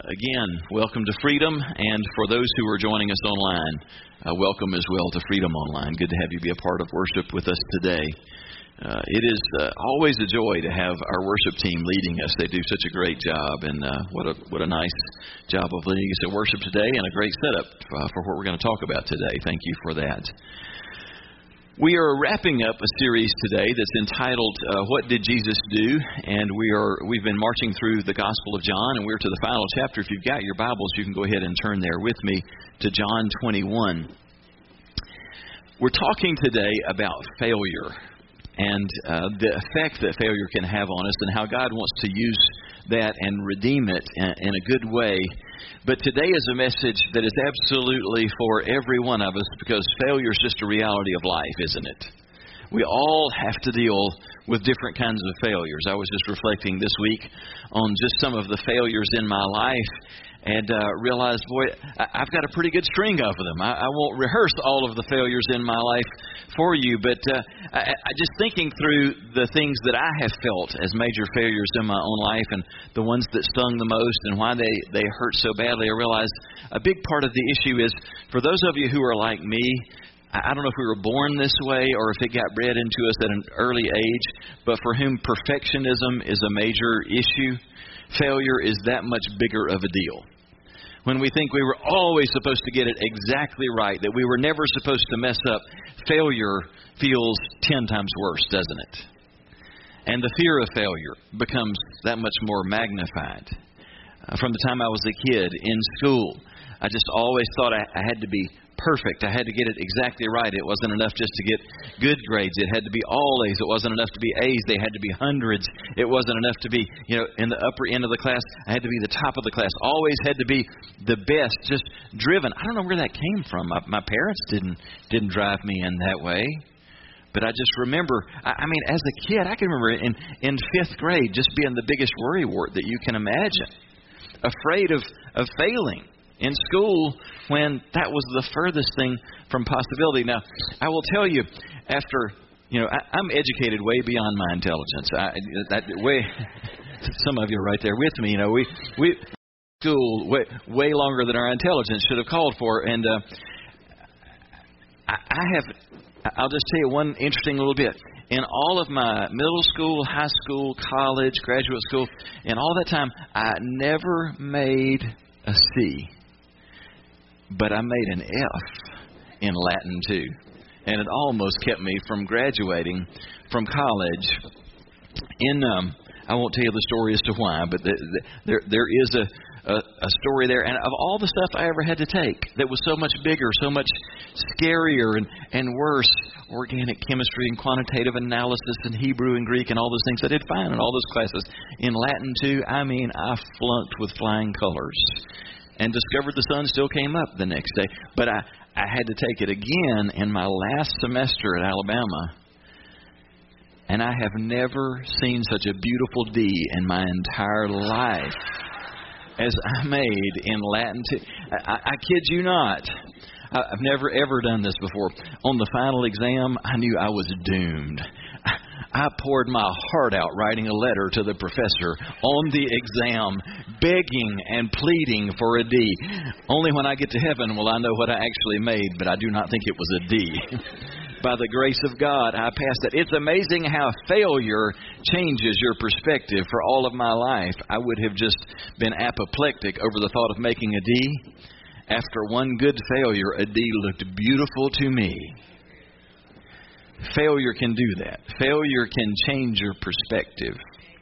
Again, welcome to Freedom, and for those who are joining us online, welcome as well to Freedom Online. Good to have you be a part of worship with us today. It is always a joy to have our worship team leading us. They do such a great job, and what a nice job of leading us in worship today, and a great setup for what we're going to talk about today. Thank you for that. We are wrapping up a series today that's entitled, What Did Jesus Do? And we've been marching through the Gospel of John, and we're to the final chapter. If you've got your Bibles, you can go ahead and turn there with me to John 21. We're talking today about failure and the effect that failure can have on us and how God wants to use that and redeem it in a good way. But today is a message that is absolutely for every one of us, because failure is just a reality of life, isn't it? We all have to deal with different kinds of failures. I was just reflecting this week on just some of the failures in my life, and realized, boy, I've got a pretty good string of them. I won't rehearse all of the failures in my life for you, but I just thinking through the things that I have felt as major failures in my own life, and the ones that stung the most and why they hurt so badly, I realized a big part of the issue is, for those of you who are like me, I don't know if we were born this way or if it got bred into us at an early age, but for whom perfectionism is a major issue, failure is that much bigger of a deal. When we think we were always supposed to get it exactly right, that we were never supposed to mess up, failure feels 10 times worse, doesn't it? And the fear of failure becomes that much more magnified. From the time I was a kid in school, I just always thought I had to be perfect. I had to get it exactly right. It wasn't enough just to get good grades. It had to be all A's. It wasn't enough to be A's. They had to be hundreds. It wasn't enough to be, in the upper end of the class. I had to be the top of the class. Always had to be the best, just driven. I don't know where that came from. My parents didn't drive me in that way. But I just remember, as a kid, I can remember in 5th grade just being the biggest worrywart that you can imagine. Afraid of failing in school when that was the furthest thing from possibility. Now, I will tell you, after, I'm educated way beyond my intelligence. Some of you are right there with me. We school way longer than our intelligence should have called for. And I'll just tell you one interesting little bit. In all of my middle school, high school, college, graduate school, in all that time, I never made a C. But I made an F in Latin too. And it almost kept me from graduating from college. I won't tell you the story as to why, but there is a story there. And of all the stuff I ever had to take that was so much bigger, so much scarier and worse, organic chemistry and quantitative analysis and Hebrew and Greek and all those things, I did fine in all those classes. In Latin too, I flunked with flying colors. And discovered the sun still came up the next day. But I had to take it again in my last semester at Alabama. And I have never seen such a beautiful D in my entire life as I made in Latin. I kid you not. I've never, ever done this before. On the final exam, I knew I was doomed. I poured my heart out writing a letter to the professor on the exam, begging and pleading for a D. Only when I get to heaven will I know what I actually made, but I do not think it was a D. By the grace of God, I passed it. It's amazing how failure changes your perspective. For all of my life, I would have just been apoplectic over the thought of making a D. After one good failure, a D looked beautiful to me. Failure can do that. Failure can change your perspective.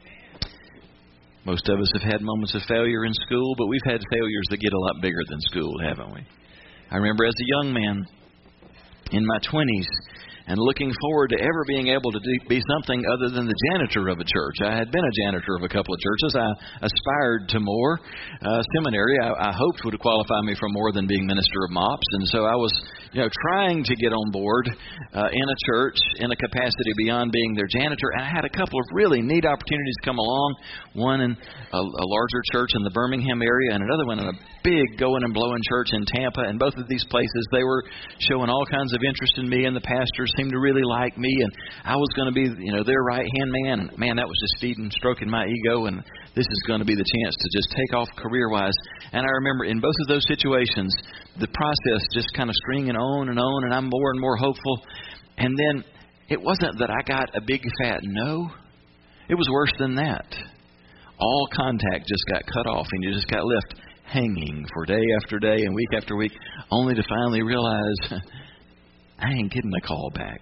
Most of us have had moments of failure in school, but we've had failures that get a lot bigger than school, haven't we? I remember as a young man in my 20s and looking forward to ever being able to be something other than the janitor of a church. I had been a janitor of a couple of churches. I aspired to more. Seminary, I hoped, would qualify me for more than being minister of MOPS. And so I was, trying to get on board in a church in a capacity beyond being their janitor. And I had a couple of really neat opportunities come along. One in a larger church in the Birmingham area, and another one in a big going and blowing church in Tampa. And both of these places, they were showing all kinds of interest in me, and the pastors seemed to really like me, and I was going to be, their right-hand man. And man, that was just feeding, stroking my ego, and this is going to be the chance to just take off career-wise. And I remember in both of those situations, the process just kind of stringing on, and I'm more and more hopeful. And then it wasn't that I got a big fat no. It was worse than that. All contact just got cut off, and you just got left hanging for day after day and week after week, only to finally realize I ain't getting a call back.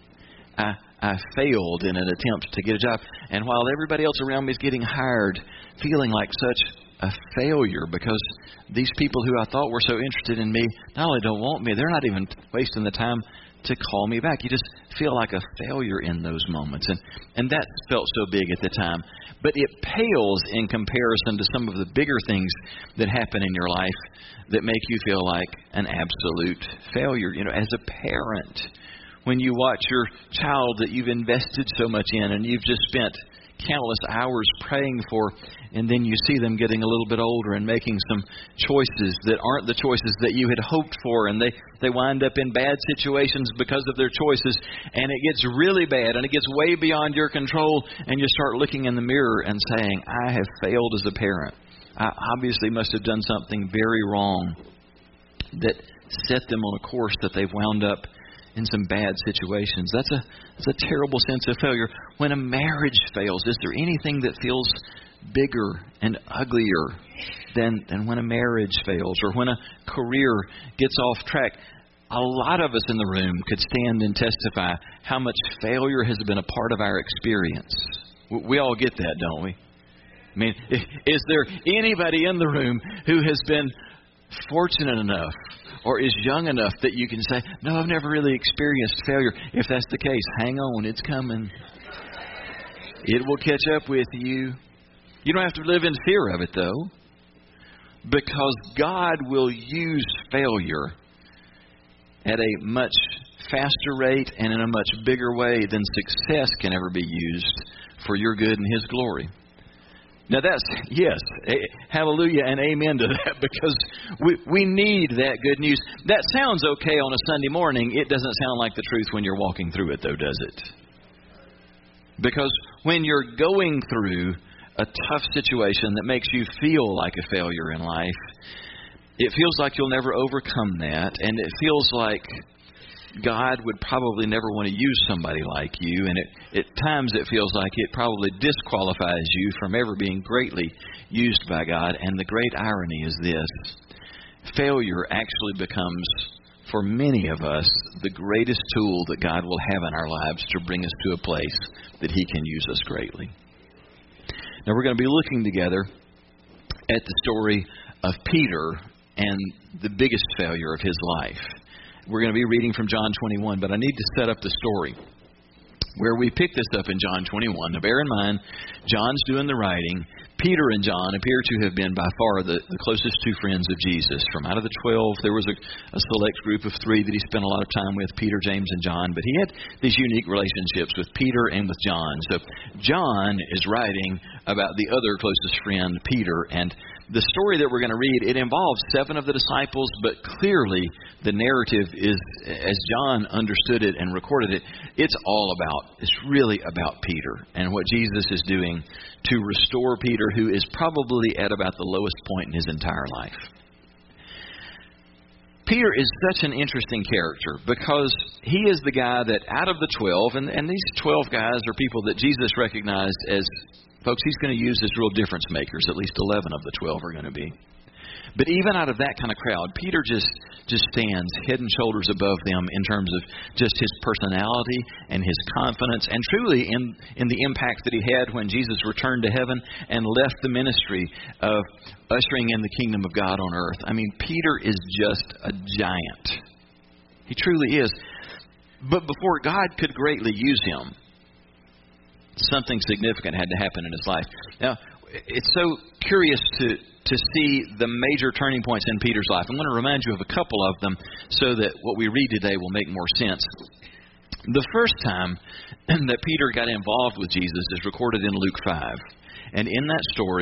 I failed in an attempt to get a job. And while everybody else around me is getting hired, feeling like such a failure because these people who I thought were so interested in me not only don't want me, they're not even wasting the time to call me back. You just feel like a failure in those moments. And that felt so big at the time. But it pales in comparison to some of the bigger things that happen in your life that make you feel like an absolute failure. As a parent, when you watch your child that you've invested so much in and you've just spent countless hours praying for, and then you see them getting a little bit older and making some choices that aren't the choices that you had hoped for, and they wind up in bad situations because of their choices, and it gets really bad, and it gets way beyond your control, and you start looking in the mirror and saying, I have failed as a parent. I obviously must have done something very wrong that set them on a course that they've wound up in some bad situations. That's a terrible sense of failure. When a marriage fails, is there anything that feels bigger and uglier than when a marriage fails, or when a career gets off track? A lot of us in the room could stand and testify how much failure has been a part of our experience. We all get that, don't we? I mean, is there anybody in the room who has been fortunate enough or is young enough that you can say, no, I've never really experienced failure? If that's the case, hang on, it's coming. It will catch up with you. You don't have to live in fear of it, though, because God will use failure at a much faster rate and in a much bigger way than success can ever be used for your good and His glory. Now that's, yes, hallelujah and amen to that, because we need that good news. That sounds okay on a Sunday morning. It doesn't sound like the truth when you're walking through it, though, does it? Because when you're going through a tough situation that makes you feel like a failure in life, it feels like you'll never overcome that, and it feels like God would probably never want to use somebody like you, and at times it feels like it probably disqualifies you from ever being greatly used by God. And the great irony is this: failure actually becomes, for many of us, the greatest tool that God will have in our lives to bring us to a place that He can use us greatly. Now we're going to be looking together at the story of Peter and the biggest failure of his life. We're going to be reading from John 21, but I need to set up the story where we pick this up in John 21. Now, bear in mind, John's doing the writing. Peter and John appear to have been by far the closest two friends of Jesus. From out of the 12, there was a select group of 3 that he spent a lot of time with, Peter, James, and John. But he had these unique relationships with Peter and with John. So John is writing about the other closest friend, Peter. And the story that we're going to read, it involves 7 of the disciples, but clearly the narrative is, as John understood it and recorded it, it's really about Peter and what Jesus is doing to restore Peter, who is probably at about the lowest point in his entire life. Peter is such an interesting character because he is the guy that out of the 12, and these 12 guys are people that Jesus recognized as folks He's going to use as real difference makers. At least 11 of the 12 are going to be. But even out of that kind of crowd, Peter just stands head and shoulders above them in terms of just his personality and his confidence, and truly in the impact that he had when Jesus returned to heaven and left the ministry of ushering in the kingdom of God on earth. I mean, Peter is just a giant. He truly is. But before God could greatly use him, something significant had to happen in his life. Now, it's so curious to see the major turning points in Peter's life. I'm going to remind you of a couple of them so that what we read today will make more sense. The first time that Peter got involved with Jesus is recorded in Luke 5. And in that story,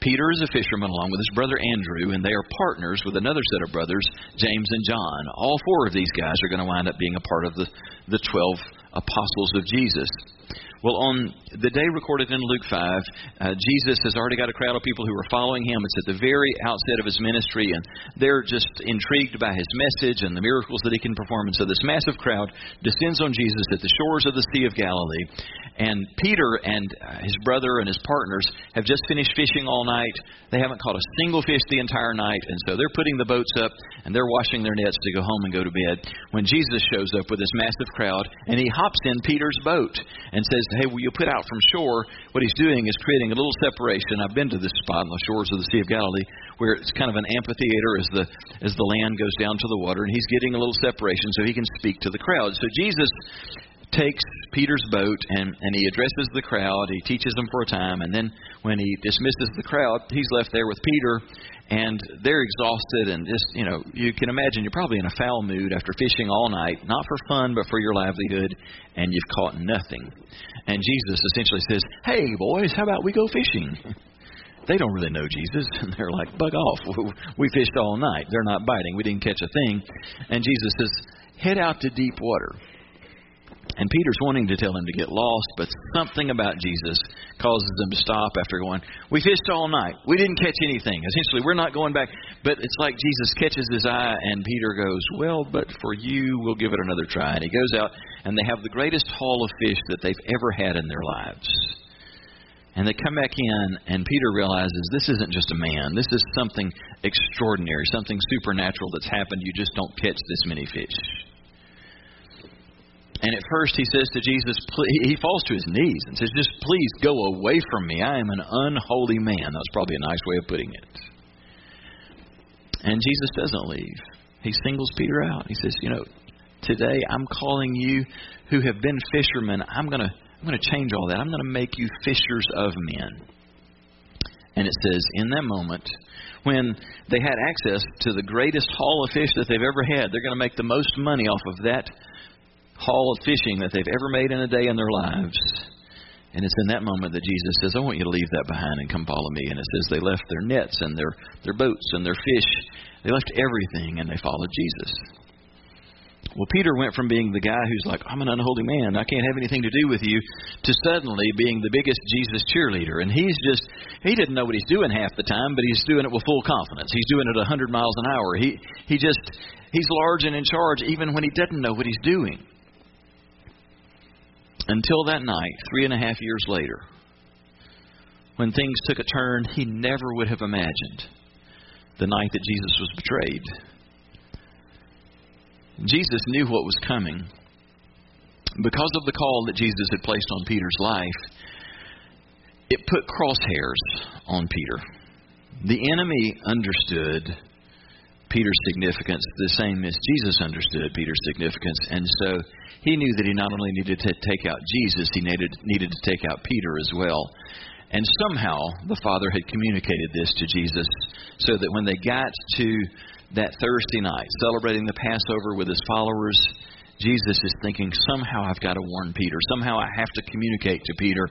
Peter is a fisherman along with his brother Andrew, and they are partners with another set of brothers, James and John. All four of these guys are going to wind up being a part of the 12 apostles of Jesus. Well, on the day recorded in Luke 5, Jesus has already got a crowd of people who are following him. It's at the very outset of his ministry, and they're just intrigued by his message and the miracles that he can perform. And so this massive crowd descends on Jesus at the shores of the Sea of Galilee. And Peter and his brother and his partners have just finished fishing all night. They haven't caught a single fish the entire night, and so they're putting the boats up, and they're washing their nets to go home and go to bed, when Jesus shows up with this massive crowd, and he hops in Peter's boat and says, "Hey, will you put out from shore?" What he's doing is creating a little separation. I've been to this spot on the shores of the Sea of Galilee where it's kind of an amphitheater as the land goes down to the water, and he's getting a little separation so he can speak to the crowd. So Jesus takes Peter's boat and he addresses the crowd. He teaches them for a time, and then when he dismisses the crowd, he's left there with Peter, and they're exhausted, and just, you can imagine you're probably in a foul mood after fishing all night, not for fun, but for your livelihood, and you've caught nothing. And Jesus essentially says, "Hey, boys, how about we go fishing?" They don't really know Jesus, and they're like, "Bug off. We fished all night. They're not biting. We didn't catch a thing." And Jesus says, "Head out to deep water." And Peter's wanting to tell him to get lost, but something about Jesus causes them to stop after going, "We fished all night. We didn't catch anything. Essentially, we're not going back." But it's like Jesus catches his eye, and Peter goes, "Well, but for you, we'll give it another try." And he goes out, and they have the greatest haul of fish that they've ever had in their lives. And they come back in, and Peter realizes this isn't just a man. This is something extraordinary, something supernatural that's happened. You just don't catch this many fish. And at first he says to Jesus, he falls to his knees and says, "Just please go away from me. I am an unholy man." That was probably a nice way of putting it. And Jesus doesn't leave. He singles Peter out. He says, "Today I'm calling you who have been fishermen. I'm going to change all that. I'm going to make you fishers of men." And it says, in that moment, when they had access to the greatest haul of fish that they've ever had, they're going to make the most money off of that haul of fishing that they've ever made in a day in their lives. And it's in that moment that Jesus says, "I want you to leave that behind and come follow me." And it says they left their nets and their boats and their fish. They left everything and they followed Jesus. Well, Peter went from being the guy who's like, "I'm an unholy man, I can't have anything to do with you," to suddenly being the biggest Jesus cheerleader. And he didn't know what he's doing half the time, but he's doing it with full confidence. He's doing it 100 miles an hour. He's large and in charge even when he doesn't know what he's doing. Until that night, 3.5 years later, when things took a turn he never would have imagined, the night that Jesus was betrayed. Jesus knew what was coming. Because of the call that Jesus had placed on Peter's life, it put crosshairs on Peter. The enemy understood Peter's significance the same as Jesus understood Peter's significance, and so he knew that he not only needed to take out Jesus, he needed to take out Peter as well. And somehow the Father had communicated this to Jesus so that when they got to that Thursday night, celebrating the Passover with his followers, Jesus is thinking, somehow I've got to warn Peter. Somehow I have to communicate to Peter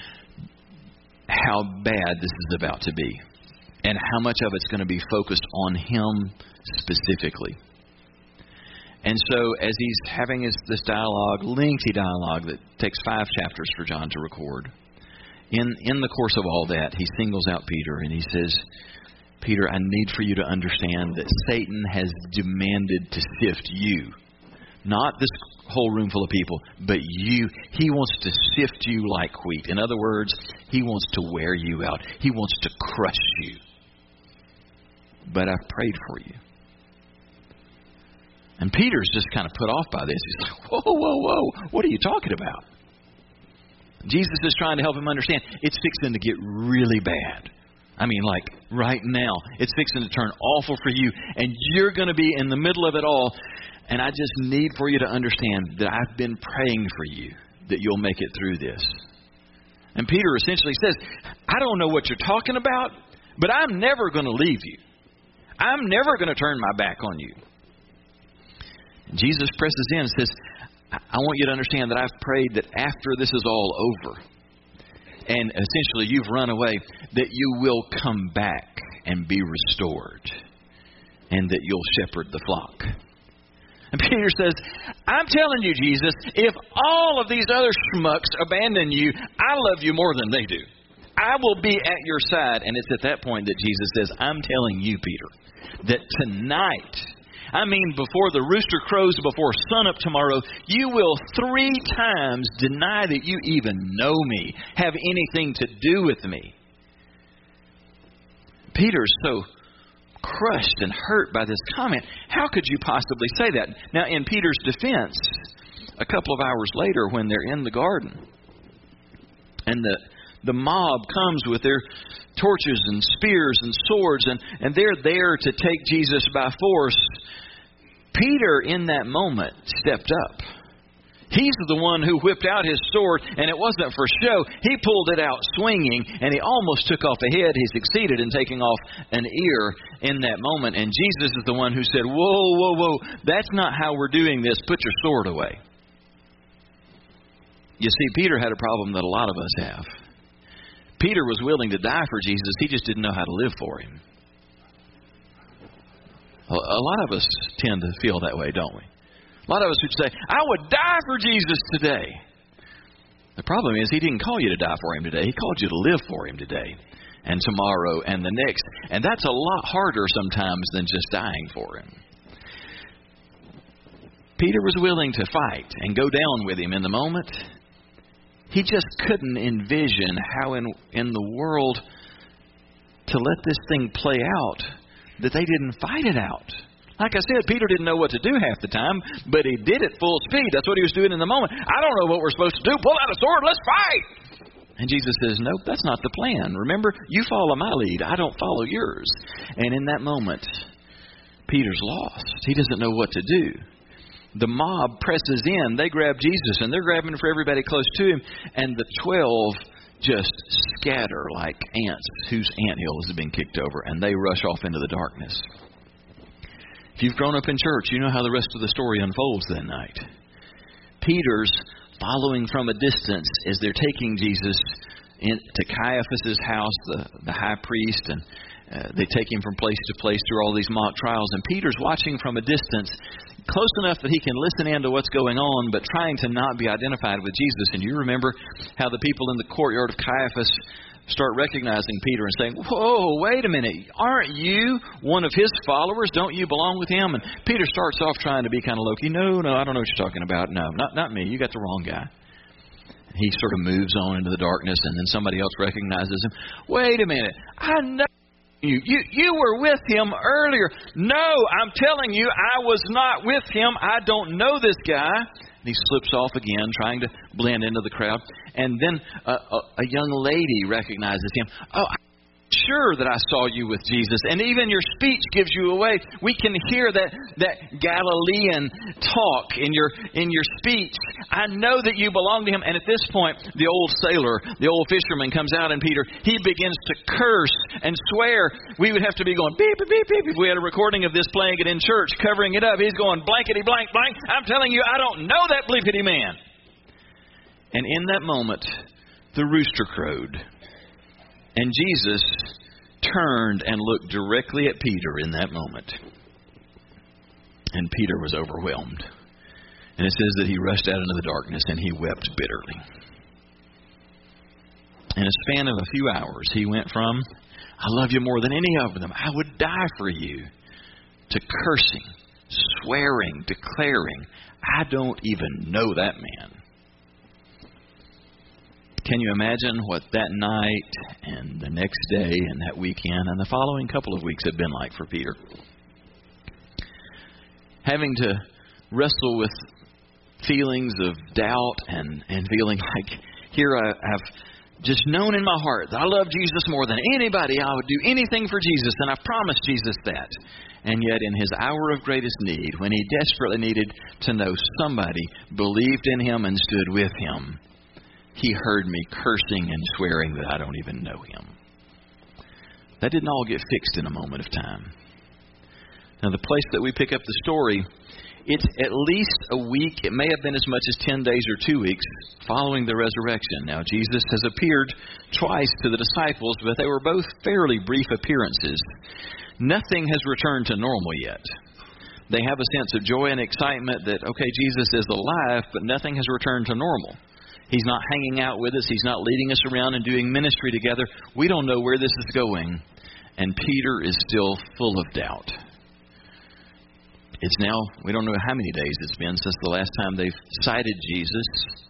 how bad this is about to be, and how much of it's going to be focused on him specifically. And so as he's having this dialogue, lengthy dialogue that takes 5 chapters for John to record, in the course of all that, he singles out Peter and he says, "Peter, I need for you to understand that Satan has demanded to sift you. Not this whole room full of people, but you. He wants to sift you like wheat. In other words, he wants to wear you out. He wants to crush you. But I've prayed for you." And Peter's just kind of put off by this. He's like, whoa, what are you talking about? Jesus is trying to help him understand it's fixing to get really bad. I mean, like right now, it's fixing to turn awful for you, and you're going to be in the middle of it all. And I just need for you to understand that I've been praying for you, that you'll make it through this. And Peter essentially says, "I don't know what you're talking about, but I'm never going to leave you. I'm never going to turn my back on you." And Jesus presses in and says, "I want you to understand that I've prayed that after this is all over, and essentially you've run away, that you will come back and be restored, and that you'll shepherd the flock. And Peter says, I'm telling you, Jesus, if all of these other schmucks abandon you, I love you more than they do. I will be at your side. And it's at that point that Jesus says, I'm telling you, Peter, that tonight, I mean before the rooster crows, before sunup tomorrow, you will 3 times deny that you even know me, have anything to do with me. Peter's so crushed and hurt by this comment. How could you possibly say that? Now, in Peter's defense, a couple of hours later when they're in the garden, and the mob comes with their torches and spears and swords, and they're there to take Jesus by force, Peter in that moment stepped up. He's the one who whipped out his sword, and it wasn't for show. He pulled it out swinging, and he almost took off a head. He succeeded in taking off an ear in that moment. And Jesus is the one who said, whoa, whoa, whoa, that's not how we're doing this. Put your sword away. You see, Peter had a problem that a lot of us have. Peter was willing to die for Jesus. He just didn't know how to live for him. A lot of us tend to feel that way, don't we? A lot of us would say, I would die for Jesus today. The problem is he didn't call you to die for him today. He called you to live for him today and tomorrow and the next. And that's a lot harder sometimes than just dying for him. Peter was willing to fight and go down with him in the moment. He just couldn't envision how in the world to let this thing play out that they didn't fight it out. Like I said, Peter didn't know what to do half the time, but he did it full speed. That's what he was doing in the moment. I don't know what we're supposed to do. Pull out a sword. Let's fight. And Jesus says, nope, that's not the plan. Remember, you follow my lead. I don't follow yours. And in that moment, Peter's lost. He doesn't know what to do. The mob presses in. They grab Jesus, and they're grabbing for everybody close to him. And the 12 just scatter like ants whose anthill has been kicked over, and they rush off into the darkness. If you've grown up in church, you know how the rest of the story unfolds that night. Peter's following from a distance as they're taking Jesus to Caiaphas' house, the high priest, and they take him from place to place through all these mock trials. And Peter's watching from a distance, close enough that he can listen in to what's going on, but trying to not be identified with Jesus. And you remember how the people in the courtyard of Caiaphas start recognizing Peter and saying, whoa, wait a minute, aren't you one of his followers? Don't you belong with him? And Peter starts off trying to be kind of low-key. No, I don't know what you're talking about. No, not me. You got the wrong guy. He sort of moves on into the darkness, and then somebody else recognizes him. Wait a minute, I know you were with him earlier. No, I'm telling you, I was not with him. I don't know this guy. And he slips off again, trying to blend into the crowd. And then a young lady recognizes him. Oh, I'm sure that I saw you with Jesus. And even your speech gives you away. We can hear that Galilean talk in your speech. I know that you belong to him. And at this point, the old sailor, the old fisherman comes out, and Peter, he begins to curse and swear. We would have to be going beep, beep, beep, beep if we had a recording of this playing it in church, covering it up. He's going blankety blank blank. I'm telling you, I don't know that bleepity man. And in that moment, the rooster crowed. And Jesus turned and looked directly at Peter in that moment. And Peter was overwhelmed. And it says that he rushed out into the darkness and he wept bitterly. In a span of a few hours, he went from, I love you more than any of them, I would die for you, to cursing, swearing, declaring, I don't even know that man. Can you imagine what that night and the next day and that weekend and the following couple of weeks had been like for Peter? Having to wrestle with feelings of doubt and feeling like, here I've just known in my heart that I love Jesus more than anybody. I would do anything for Jesus, and I've promised Jesus that. And yet in his hour of greatest need, when he desperately needed to know somebody believed in him and stood with him, he heard me cursing and swearing that I don't even know him. That didn't all get fixed in a moment of time. Now, the place that we pick up the story it's at least a week. It may have been as much as 10 days or 2 weeks following the resurrection. Now, Jesus has appeared twice to the disciples, but they were both fairly brief appearances. Nothing has returned to normal yet. They have a sense of joy and excitement that, okay, Jesus is alive, but nothing has returned to normal. He's not hanging out with us. He's not leading us around and doing ministry together. We don't know where this is going. And Peter is still full of doubt. It's now, we don't know how many days it's been since the last time they've sighted Jesus.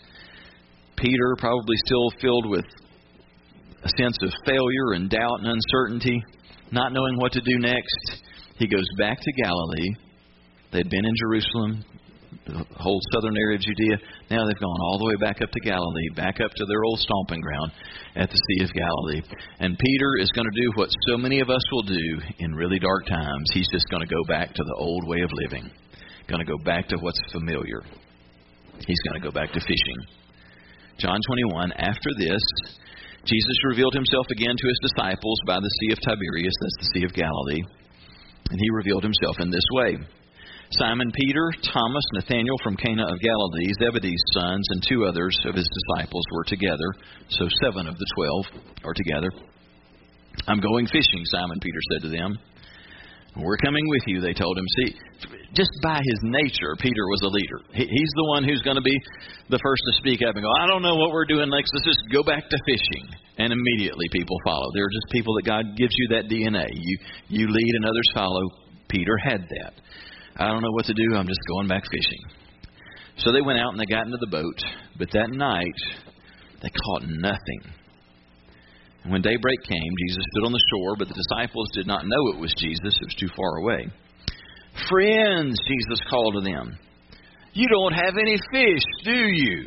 Peter probably still filled with a sense of failure and doubt and uncertainty, not knowing what to do next. He goes back to Galilee. They'd been in Jerusalem, the whole southern area of Judea. Now they've gone all the way back up to Galilee, back up to their old stomping ground at the Sea of Galilee. And Peter is going to do what so many of us will do in really dark times. He's just going to go back to the old way of living, going to go back to what's familiar. He's going to go back to fishing. John 21, after this, Jesus revealed himself again to his disciples by the Sea of Tiberias, that's the Sea of Galilee. And he revealed himself in this way. Simon Peter, Thomas, Nathanael from Cana of Galilee, Zebedee's sons, and 2 others of his disciples were together. So 7 of the 12 are together. I'm going fishing, Simon Peter said to them. We're coming with you, they told him. See, just by his nature, Peter was a leader. He's the one who's going to be the first to speak up and go, I don't know what we're doing next. Let's just go back to fishing. And immediately people follow. They're just people that God gives you that DNA. You lead and others follow. Peter had that. I don't know what to do. I'm just going back fishing. So they went out and they got into the boat. But that night, they caught nothing. And when daybreak came, Jesus stood on the shore, but the disciples did not know it was Jesus. It was too far away. Friends, Jesus called to them. You don't have any fish, do you?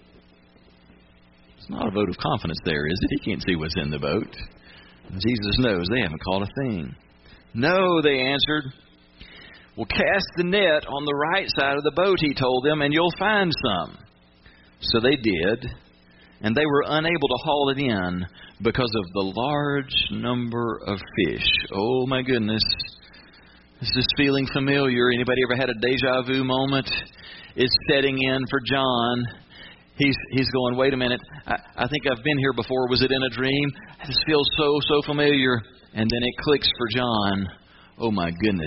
It's not a vote of confidence there, is it? He can't see what's in the boat. Jesus knows they haven't caught a thing. No, they answered. Well, cast the net on the right side of the boat, he told them, and you'll find some. So they did, and they were unable to haul it in because of the large number of fish. Oh, my goodness. Is this feeling familiar? Anybody ever had a deja vu moment? It's setting in for John. He's going, wait a minute, I think I've been here before. Was it in a dream? This feels so familiar. And then it clicks for John. Oh, my goodness.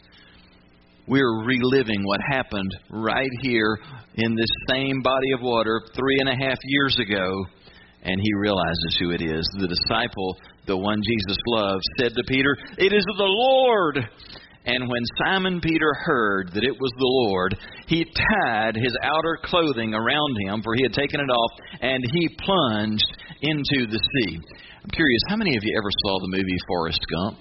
We're reliving what happened right here in this same body of water 3.5 years ago. And he realizes who it is. The disciple, the one Jesus loved, said to Peter, it is the Lord. And when Simon Peter heard that it was the Lord, he tied his outer clothing around him, for he had taken it off, and he plunged into the sea. I'm curious, how many of you ever saw the movie Forrest Gump?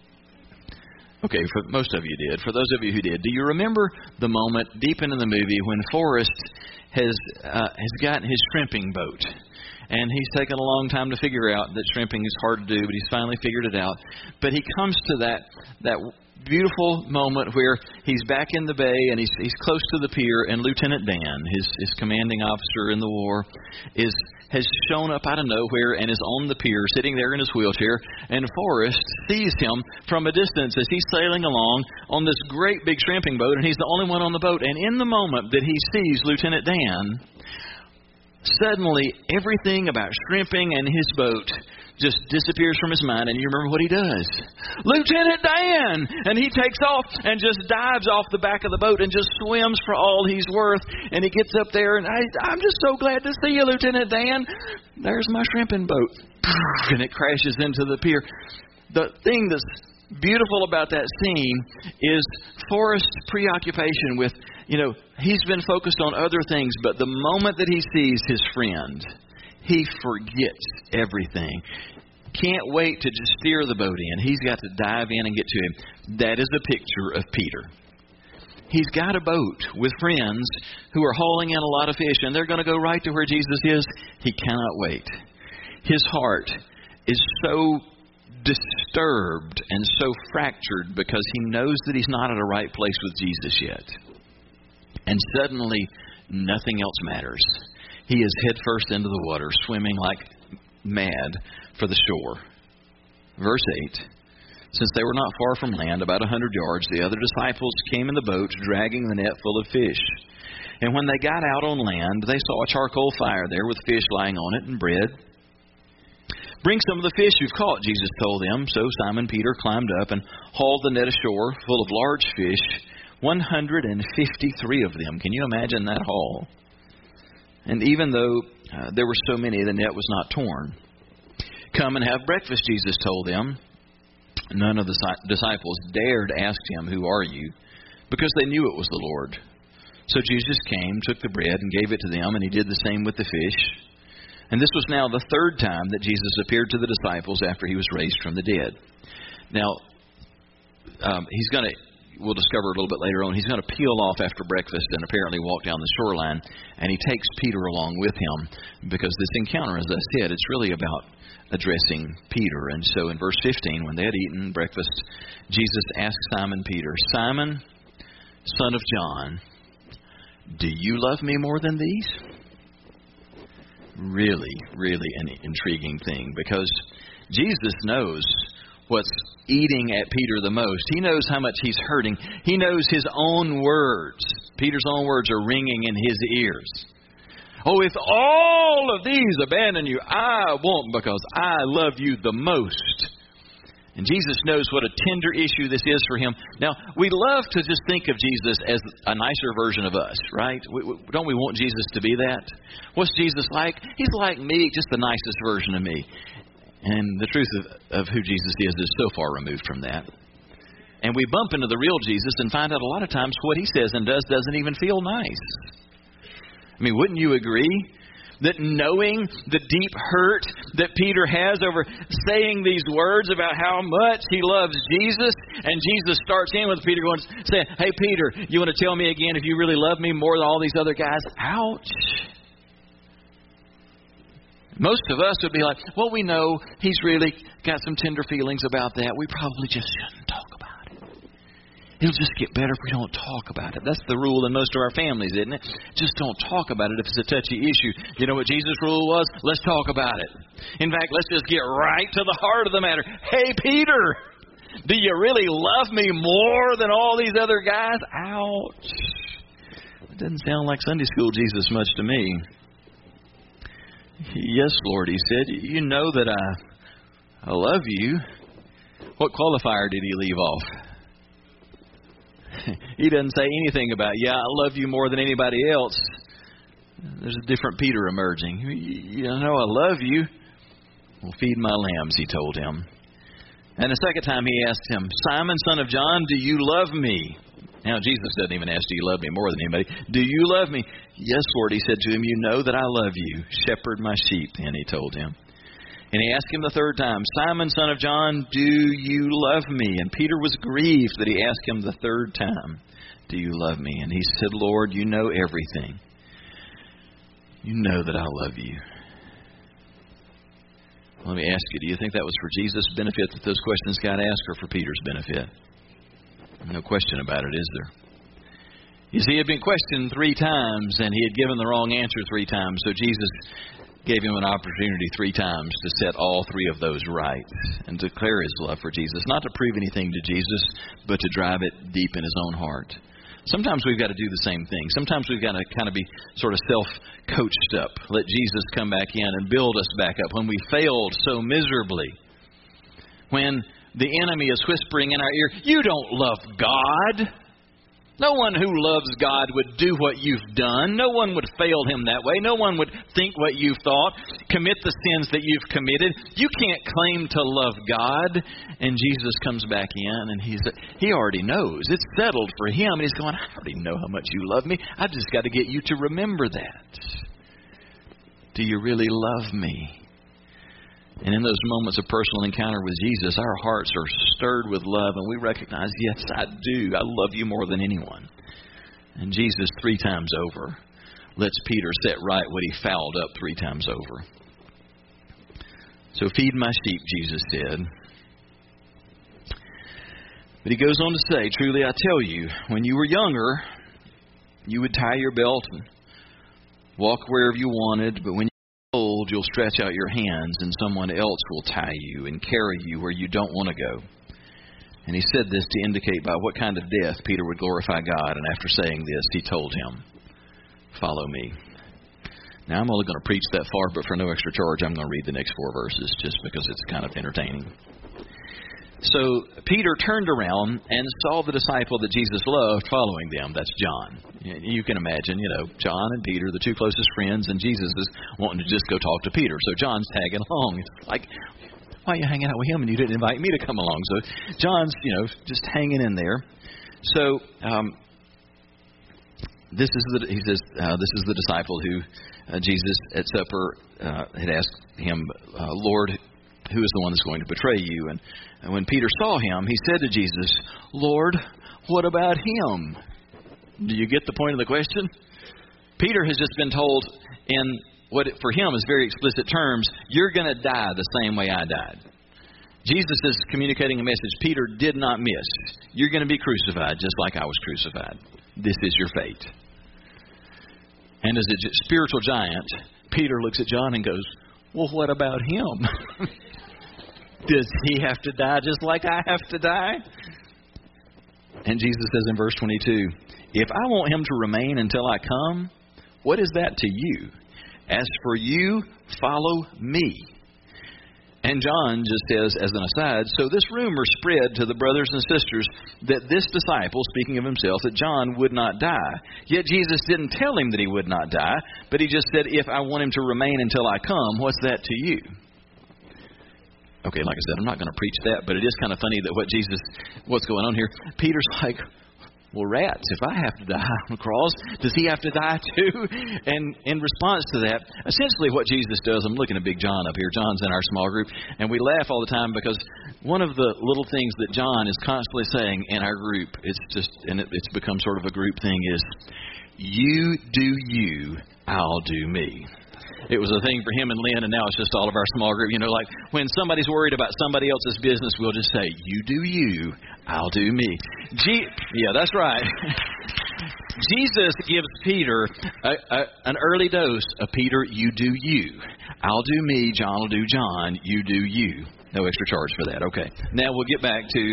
Okay, for most of you did. For those of you who did, do you remember the moment deep into the movie when Forrest has gotten his shrimping boat? And he's taken a long time to figure out that shrimping is hard to do, but he's finally figured it out. But he comes to that beautiful moment where he's back in the bay and he's close to the pier, and Lieutenant Dan, his commanding officer in the war, has shown up out of nowhere and is on the pier, sitting there in his wheelchair, and Forrest sees him from a distance as he's sailing along on this great big shrimping boat, and he's the only one on the boat. And in the moment that he sees Lieutenant Dan, suddenly everything about shrimping and his boat just disappears from his mind, and you remember what he does. Lieutenant Dan! And he takes off and just dives off the back of the boat and just swims for all he's worth. And he gets up there, and I'm just so glad to see you, Lieutenant Dan. There's my shrimping boat. And it crashes into the pier. The thing that's beautiful about that scene is Forrest's preoccupation with, he's been focused on other things, but the moment that he sees his friend, he forgets everything. Can't wait to just steer the boat in. He's got to dive in and get to him. That is a picture of Peter. He's got a boat with friends who are hauling in a lot of fish, and they're going to go right to where Jesus is. He cannot wait. His heart is so disturbed and so fractured because he knows that he's not at a right place with Jesus yet. And suddenly, nothing else matters. He is headfirst into the water, swimming like mad for the shore. Verse 8, Since they were not far from land, about 100 yards, the other disciples came in the boat, dragging the net full of fish. And when they got out on land, they saw a charcoal fire there with fish lying on it and bread. Bring some of the fish you've caught, Jesus told them. So Simon Peter climbed up and hauled the net ashore full of large fish, 153 of them. Can you imagine that haul? And even though there were so many, the net was not torn. Come and have breakfast, Jesus told them. None of the disciples dared ask him, "Who are you?" because they knew it was the Lord. So Jesus came, took the bread, and gave it to them, and he did the same with the fish. And this was now the third time that Jesus appeared to the disciples after he was raised from the dead. Now, we'll discover a little bit later on, he's going to peel off after breakfast and apparently walk down the shoreline, and he takes Peter along with him because this encounter, as I said, it's really about addressing Peter. And so in verse 15, when they had eaten breakfast, Jesus asked Simon Peter, "Simon, son of John, do you love me more than these?" Really, really an intriguing thing, because Jesus knows what's eating at Peter the most. He knows how much he's hurting. He knows his own words. Peter's own words are ringing in his ears. "Oh, if all of these abandon you, I won't, because I love you the most." And Jesus knows what a tender issue this is for him. Now, we love to just think of Jesus as a nicer version of us, right? Don't we want Jesus to be that? What's Jesus like? He's like me, just the nicest version of me. And the truth of who Jesus is so far removed from that. And we bump into the real Jesus and find out a lot of times what he says and does doesn't even feel nice. I mean, wouldn't you agree that knowing the deep hurt that Peter has over saying these words about how much he loves Jesus, and Jesus starts in with Peter saying, "Hey, Peter, you want to tell me again if you really love me more than all these other guys?" Ouch. Most of us would be like, "Well, we know he's really got some tender feelings about that. We probably just shouldn't talk about it. It'll just get better if we don't talk about it." That's the rule in most of our families, isn't it? Just don't talk about it if it's a touchy issue. You know what Jesus' rule was? Let's talk about it. In fact, let's just get right to the heart of the matter. "Hey, Peter, do you really love me more than all these other guys?" Ouch. It doesn't sound like Sunday school Jesus much to me. "Yes, Lord," he said, "you know that I love you." What qualifier did he leave off? He doesn't say anything about, "Yeah, I love you more than anybody else." There's a different Peter emerging. "You know I love you." "Well, feed my lambs," he told him. And the second time he asked him, "Simon, son of John, do you love me?" Now, Jesus doesn't even ask, "Do you love me more than anybody?" "Do you love me?" "Yes, Lord," he said to him, "you know that I love you. Shepherd my sheep." And he told him. And he asked him the third time, "Simon, son of John, do you love me?" And Peter was grieved that he asked him the third time, "Do you love me?" And he said, "Lord, you know everything. You know that I love you." Let me ask you, do you think that was for Jesus' benefit that those questions got asked, or for Peter's benefit? No question about it, is there? You see, he had been questioned 3 times, and he had given the wrong answer 3 times. So Jesus gave him an opportunity 3 times to set all 3 of those right and declare his love for Jesus. Not to prove anything to Jesus, but to drive it deep in his own heart. Sometimes we've got to do the same thing. Sometimes we've got to kind of be sort of self-coached up. Let Jesus come back in and build us back up when we failed so miserably. When the enemy is whispering in our ear, "You don't love God." No one who loves God would do what you've done. No one would fail him that way. No one would think what you've thought, commit the sins that you've committed. You can't claim to love God. And Jesus comes back in, and he already knows. It's settled for him. And he's going, "I already know how much you love me. I've just got to get you to remember that. Do you really love me?" And in those moments of personal encounter with Jesus, our hearts are stirred with love, and we recognize, yes, I do. I love you more than anyone. And Jesus 3 times over lets Peter set right what he fouled up 3 times over. So feed my sheep, Jesus said. But he goes on to say, "Truly I tell you, when you were younger, you would tie your belt and walk wherever you wanted, but when old, you'll stretch out your hands and someone else will tie you and carry you where you don't want to go. And he said this to indicate by what kind of death Peter would glorify God. And after saying this, he told him, "Follow me." Now, I'm only going to preach that far, but for no extra charge, I'm going to read the next 4 verses just because it's kind of entertaining. So Peter turned around and saw the disciple that Jesus loved following them. That's John. You can imagine, John and Peter, the 2 closest friends, and Jesus is wanting to just go talk to Peter. So John's tagging along. It's like, why are you hanging out with him and you didn't invite me to come along? So John's, just hanging in there. So he says, this is the disciple who Jesus at supper had asked him, "Lord, who is the one that's going to betray you?" And when Peter saw him, he said to Jesus, "Lord, what about him?" Do you get the point of the question? Peter has just been told in what for him is very explicit terms, you're going to die the same way I died. Jesus is communicating a message Peter did not miss. You're going to be crucified just like I was crucified. This is your fate. And as a spiritual giant, Peter looks at John and goes, "Well, what about him? Does he have to die just like I have to die?" And Jesus says in verse 22, "If I want him to remain until I come, what is that to you? As for you, follow me." And John just says, as an aside, so this rumor spread to the brothers and sisters that this disciple, speaking of himself, that John would not die. Yet Jesus didn't tell him that he would not die, but he just said, "If I want him to remain until I come, what's that to you?" Okay, like I said, I'm not going to preach that, but it is kind of funny that what's going on here. Peter's like, "Well, rats, if I have to die on the cross, does he have to die too?" And in response to that, essentially what Jesus does, I'm looking at Big John up here. John's in our small group, and we laugh all the time because one of the little things that John is constantly saying in our group, it's become sort of a group thing, is, "You do you, I'll do me." It was a thing for him and Lynn, and now it's just all of our small group. Like when somebody's worried about somebody else's business, we'll just say, "You do you, I'll do me." Yeah, that's right. Jesus gives Peter an early dose of Peter, you do you. I'll do me, John will do John, you do you. No extra charge for that. Okay. Now we'll get back to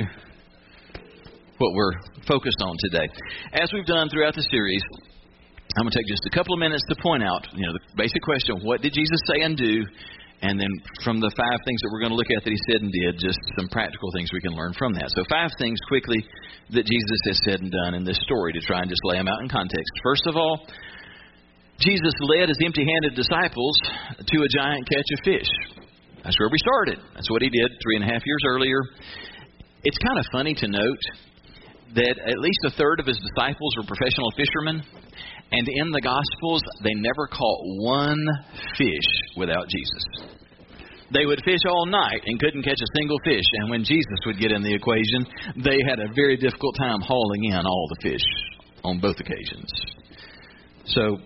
what we're focused on today. As we've done throughout the series, I'm going to take just a couple of minutes to point out, the basic question, what did Jesus say and do? And then from the 5 things that we're going to look at that he said and did, just some practical things we can learn from that. So 5 things quickly that Jesus has said and done in this story to try and just lay them out in context. First of all, Jesus led his empty-handed disciples to a giant catch of fish. That's where we started. That's what he did 3.5 years earlier. It's kind of funny to note that at least a third of his disciples were professional fishermen. And in the Gospels, they never caught one fish without Jesus. They would fish all night and couldn't catch a single fish. And when Jesus would get in the equation, they had a very difficult time hauling in all the fish on both occasions. So,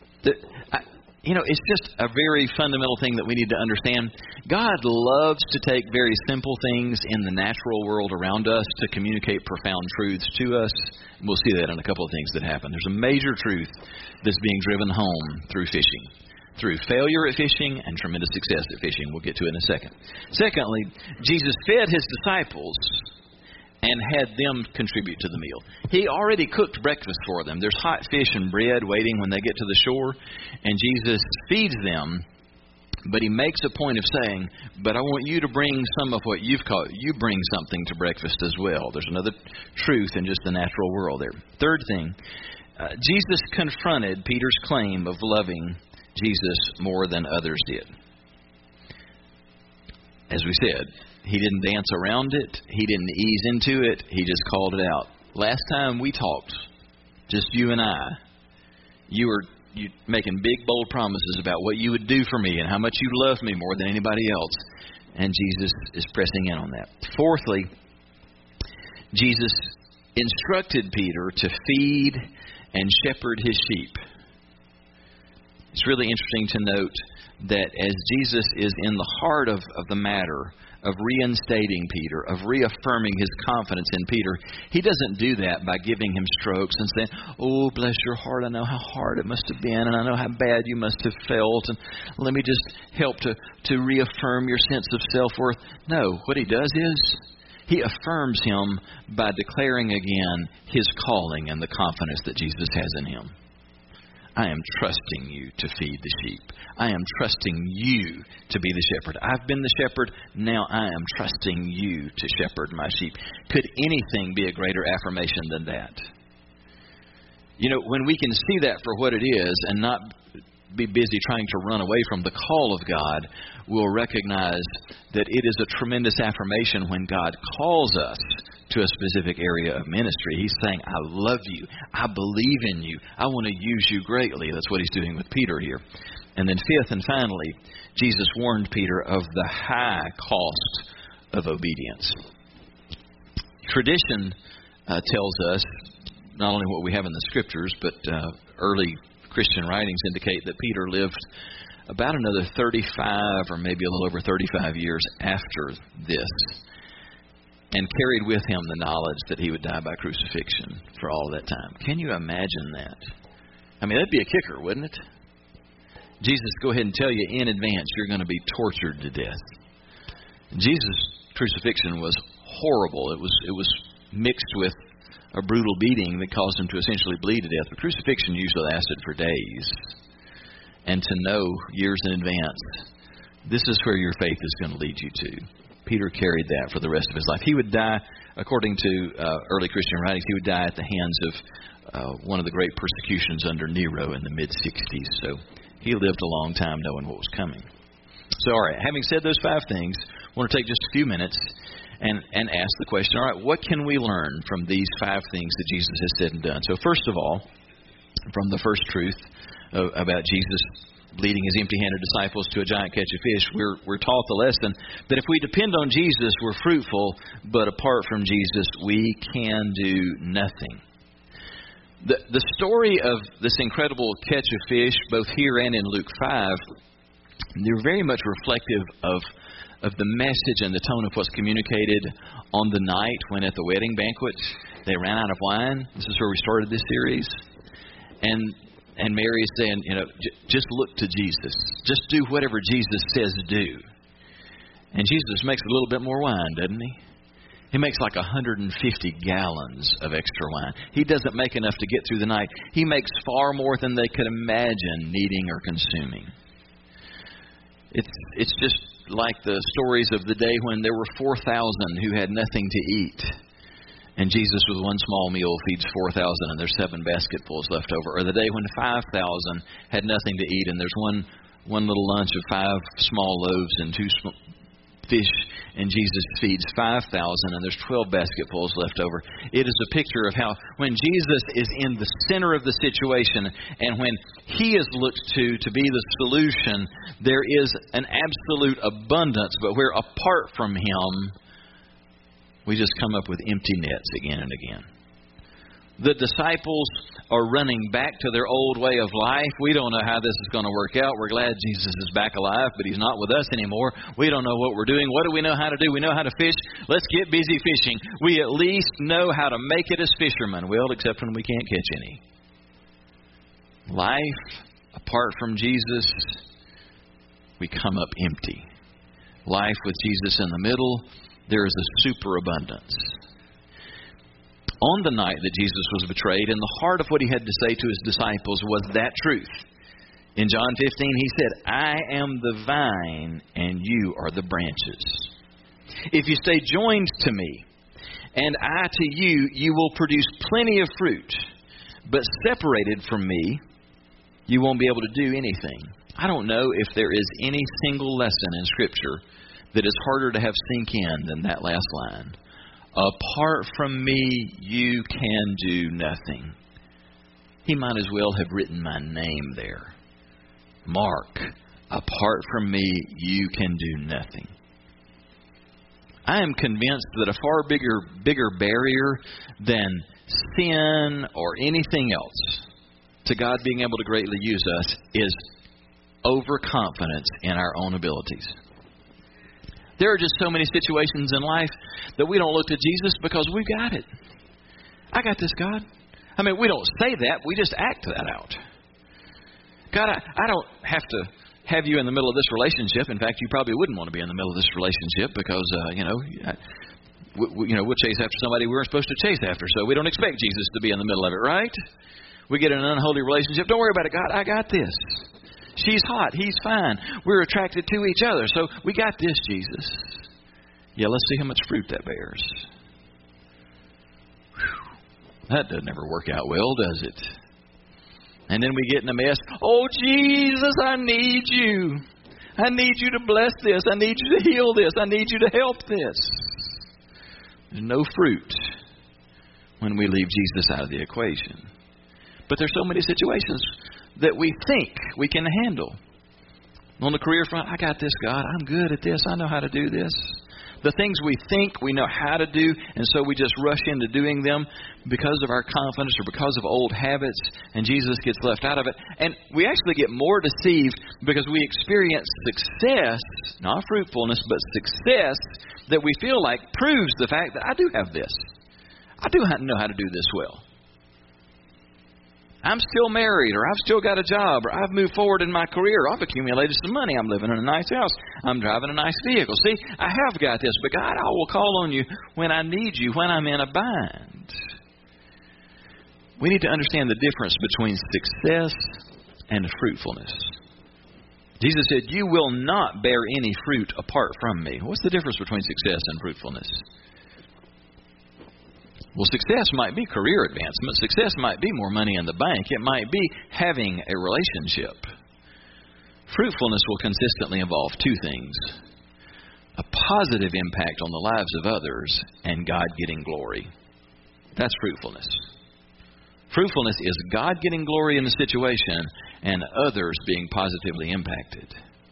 it's just a very fundamental thing that we need to understand. God loves to take very simple things in the natural world around us to communicate profound truths to us. We'll see that in a couple of things that happen. There's a major truth that's being driven home through fishing, through failure at fishing and tremendous success at fishing. We'll get to it in a second. Secondly, Jesus fed his disciples and had them contribute to the meal. He already cooked breakfast for them. There's hot fish and bread waiting when they get to the shore, and Jesus feeds them, but he makes a point of saying, "But I want you to bring some of what you've caught. You bring something to breakfast as well." There's another truth in just the natural world there. Third thing, Jesus confronted Peter's claim of loving Jesus more than others did. As we said, he didn't dance around it. He didn't ease into it. He just called it out. Last time we talked, just you and I, you were making big, bold promises about what you would do for me and how much you love me more than anybody else. And Jesus is pressing in on that. Fourthly, Jesus instructed Peter to feed and shepherd his sheep. It's really interesting to note that as Jesus is in the heart of the matter, of reinstating Peter, of reaffirming his confidence in Peter, he doesn't do that by giving him strokes and saying, "Oh, bless your heart, I know how hard it must have been, and I know how bad you must have felt, and let me just help to reaffirm your sense of self-worth." No, what he does is, He affirms him by declaring again his calling and the confidence that Jesus has in him. I am trusting you to feed the sheep. I am trusting you to be the shepherd. I've been the shepherd. Now I am trusting you to shepherd my sheep. Could anything be a greater affirmation than that? You know, when we can see that for what it is and not be busy trying to run away from the call of God, we'll recognize that it is a tremendous affirmation when God calls us to a specific area of ministry. He's saying, I love you. I believe in you. I want to use you greatly. That's what he's doing with Peter here. And then fifth and finally, Jesus warned Peter of the high cost of obedience. Tradition tells us not only what we have in the Scriptures, but early Christian writings indicate that Peter lived about another 35 or maybe a little over 35 years after this, and carried with him the knowledge that he would die by crucifixion for all of that time. Can you imagine that? I mean, that'd be a kicker, wouldn't it? Jesus, go ahead and tell you in advance you're going to be tortured to death. Jesus' crucifixion was horrible. It was mixed with a brutal beating that caused him to essentially bleed to death. But crucifixion usually lasted for days. And to know years in advance, this is where your faith is going to lead you to. Peter carried that for the rest of his life. He would die, according to early Christian writings, he would die at the hands of one of the great persecutions under Nero in the mid-60s. So he lived a long time knowing what was coming. So, all right, having said those 5 things, I want to take just a few minutes and ask the question, all right, what can we learn from these 5 things that Jesus has said and done? So first of all, from the first truth about Jesus leading his empty-handed disciples to a giant catch of fish, we're taught the lesson that if we depend on Jesus, we're fruitful, but apart from Jesus, we can do nothing. The story of this incredible catch of fish, both here and in Luke 5, they're very much reflective of the message and the tone of what's communicated on the night when at the wedding banquet they ran out of wine. This is where we started this series. And Mary is saying, just look to Jesus. Just do whatever Jesus says do. And Jesus makes a little bit more wine, doesn't he? He makes like 150 gallons of extra wine. He doesn't make enough to get through the night. He makes far more than they could imagine needing or consuming. It's just like the stories of the day when there were 4,000 who had nothing to eat. And Jesus, with one small meal, feeds 4,000 and there's 7 basketfuls left over. Or the day when 5,000 had nothing to eat and there's one little lunch of 5 small loaves and 2 fish, and Jesus feeds 5,000 and there's 12 basketfuls left over. It is a picture of how when Jesus is in the center of the situation and when he is looked to be the solution, there is an absolute abundance, but where apart from him, we just come up with empty nets again and again. The disciples are running back to their old way of life. We don't know how this is going to work out. We're glad Jesus is back alive, but he's not with us anymore. We don't know what we're doing. What do we know how to do? We know how to fish. Let's get busy fishing. We at least know how to make it as fishermen. Well, except when we can't catch any. Life apart from Jesus, we come up empty. Life with Jesus in the middle, there is a superabundance. On the night that Jesus was betrayed, in the heart of what he had to say to his disciples was that truth. In John 15, he said, I am the vine and you are the branches. If you stay joined to me and I to you, you will produce plenty of fruit. But separated from me, you won't be able to do anything. I don't know if there is any single lesson in Scripture that is harder to have sink in than that last line. Apart from me, you can do nothing. He might as well have written my name there. Mark, apart from me, you can do nothing. I am convinced that a far bigger barrier than sin or anything else to God being able to greatly use us is overconfidence in our own abilities. There are just so many situations in life that we don't look to Jesus because we've got it. I got this, God. I mean, we don't say that. We just act that out. God, I don't have to have you in the middle of this relationship. In fact, you probably wouldn't want to be in the middle of this relationship because, we'll chase after somebody we weren't supposed to chase after, so we don't expect Jesus to be in the middle of it, right? We get in an unholy relationship. Don't worry about it, God. I got this. She's hot. He's fine. We're attracted to each other, so we got this, Jesus. Yeah, let's see how much fruit that bears. Whew. That doesn't ever work out well, does it? And then we get in a mess. Oh, Jesus, I need you. I need you to bless this. I need you to heal this. I need you to help this. There's no fruit when we leave Jesus out of the equation. But there's so many situations that we think we can handle. On the career front, I got this, God. I'm good at this. I know how to do this. The things we think we know how to do, and so we just rush into doing them because of our confidence or because of old habits, and Jesus gets left out of it. And we actually get more deceived because we experience success, not fruitfulness, but success that we feel like proves the fact that I do have this. I do know how to do this well. I'm still married, or I've still got a job, or I've moved forward in my career. I've accumulated some money. I'm living in a nice house. I'm driving a nice vehicle. See, I have got this, but God, I will call on you when I need you, when I'm in a bind. We need to understand the difference between success and fruitfulness. Jesus said, you will not bear any fruit apart from me. What's the difference between success and fruitfulness? Well, success might be career advancement. Success might be more money in the bank. It might be having a relationship. Fruitfulness will consistently involve two things: a positive impact on the lives of others and God getting glory. That's fruitfulness. Fruitfulness is God getting glory in the situation and others being positively impacted.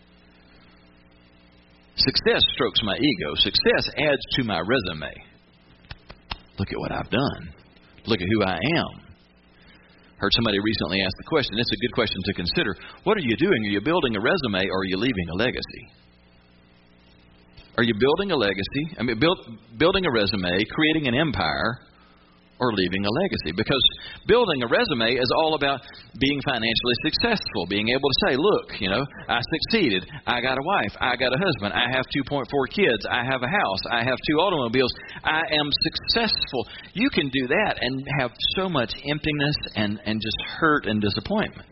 Success strokes my ego. Success adds to my resume. Look at what I've done. Look at who I am. Heard somebody recently ask the question. It's a good question to consider. What are you doing? Are you building a resume, or are you leaving a legacy? Are you building a legacy? Building a resume, creating an empire, or leaving a legacy? Because building a resume is all about being financially successful, being able to say, look, I succeeded. I got a wife. I got a husband. I have 2.4 kids. I have a house. I have 2 automobiles. I am successful. You can do that and have so much emptiness and just hurt and disappointment.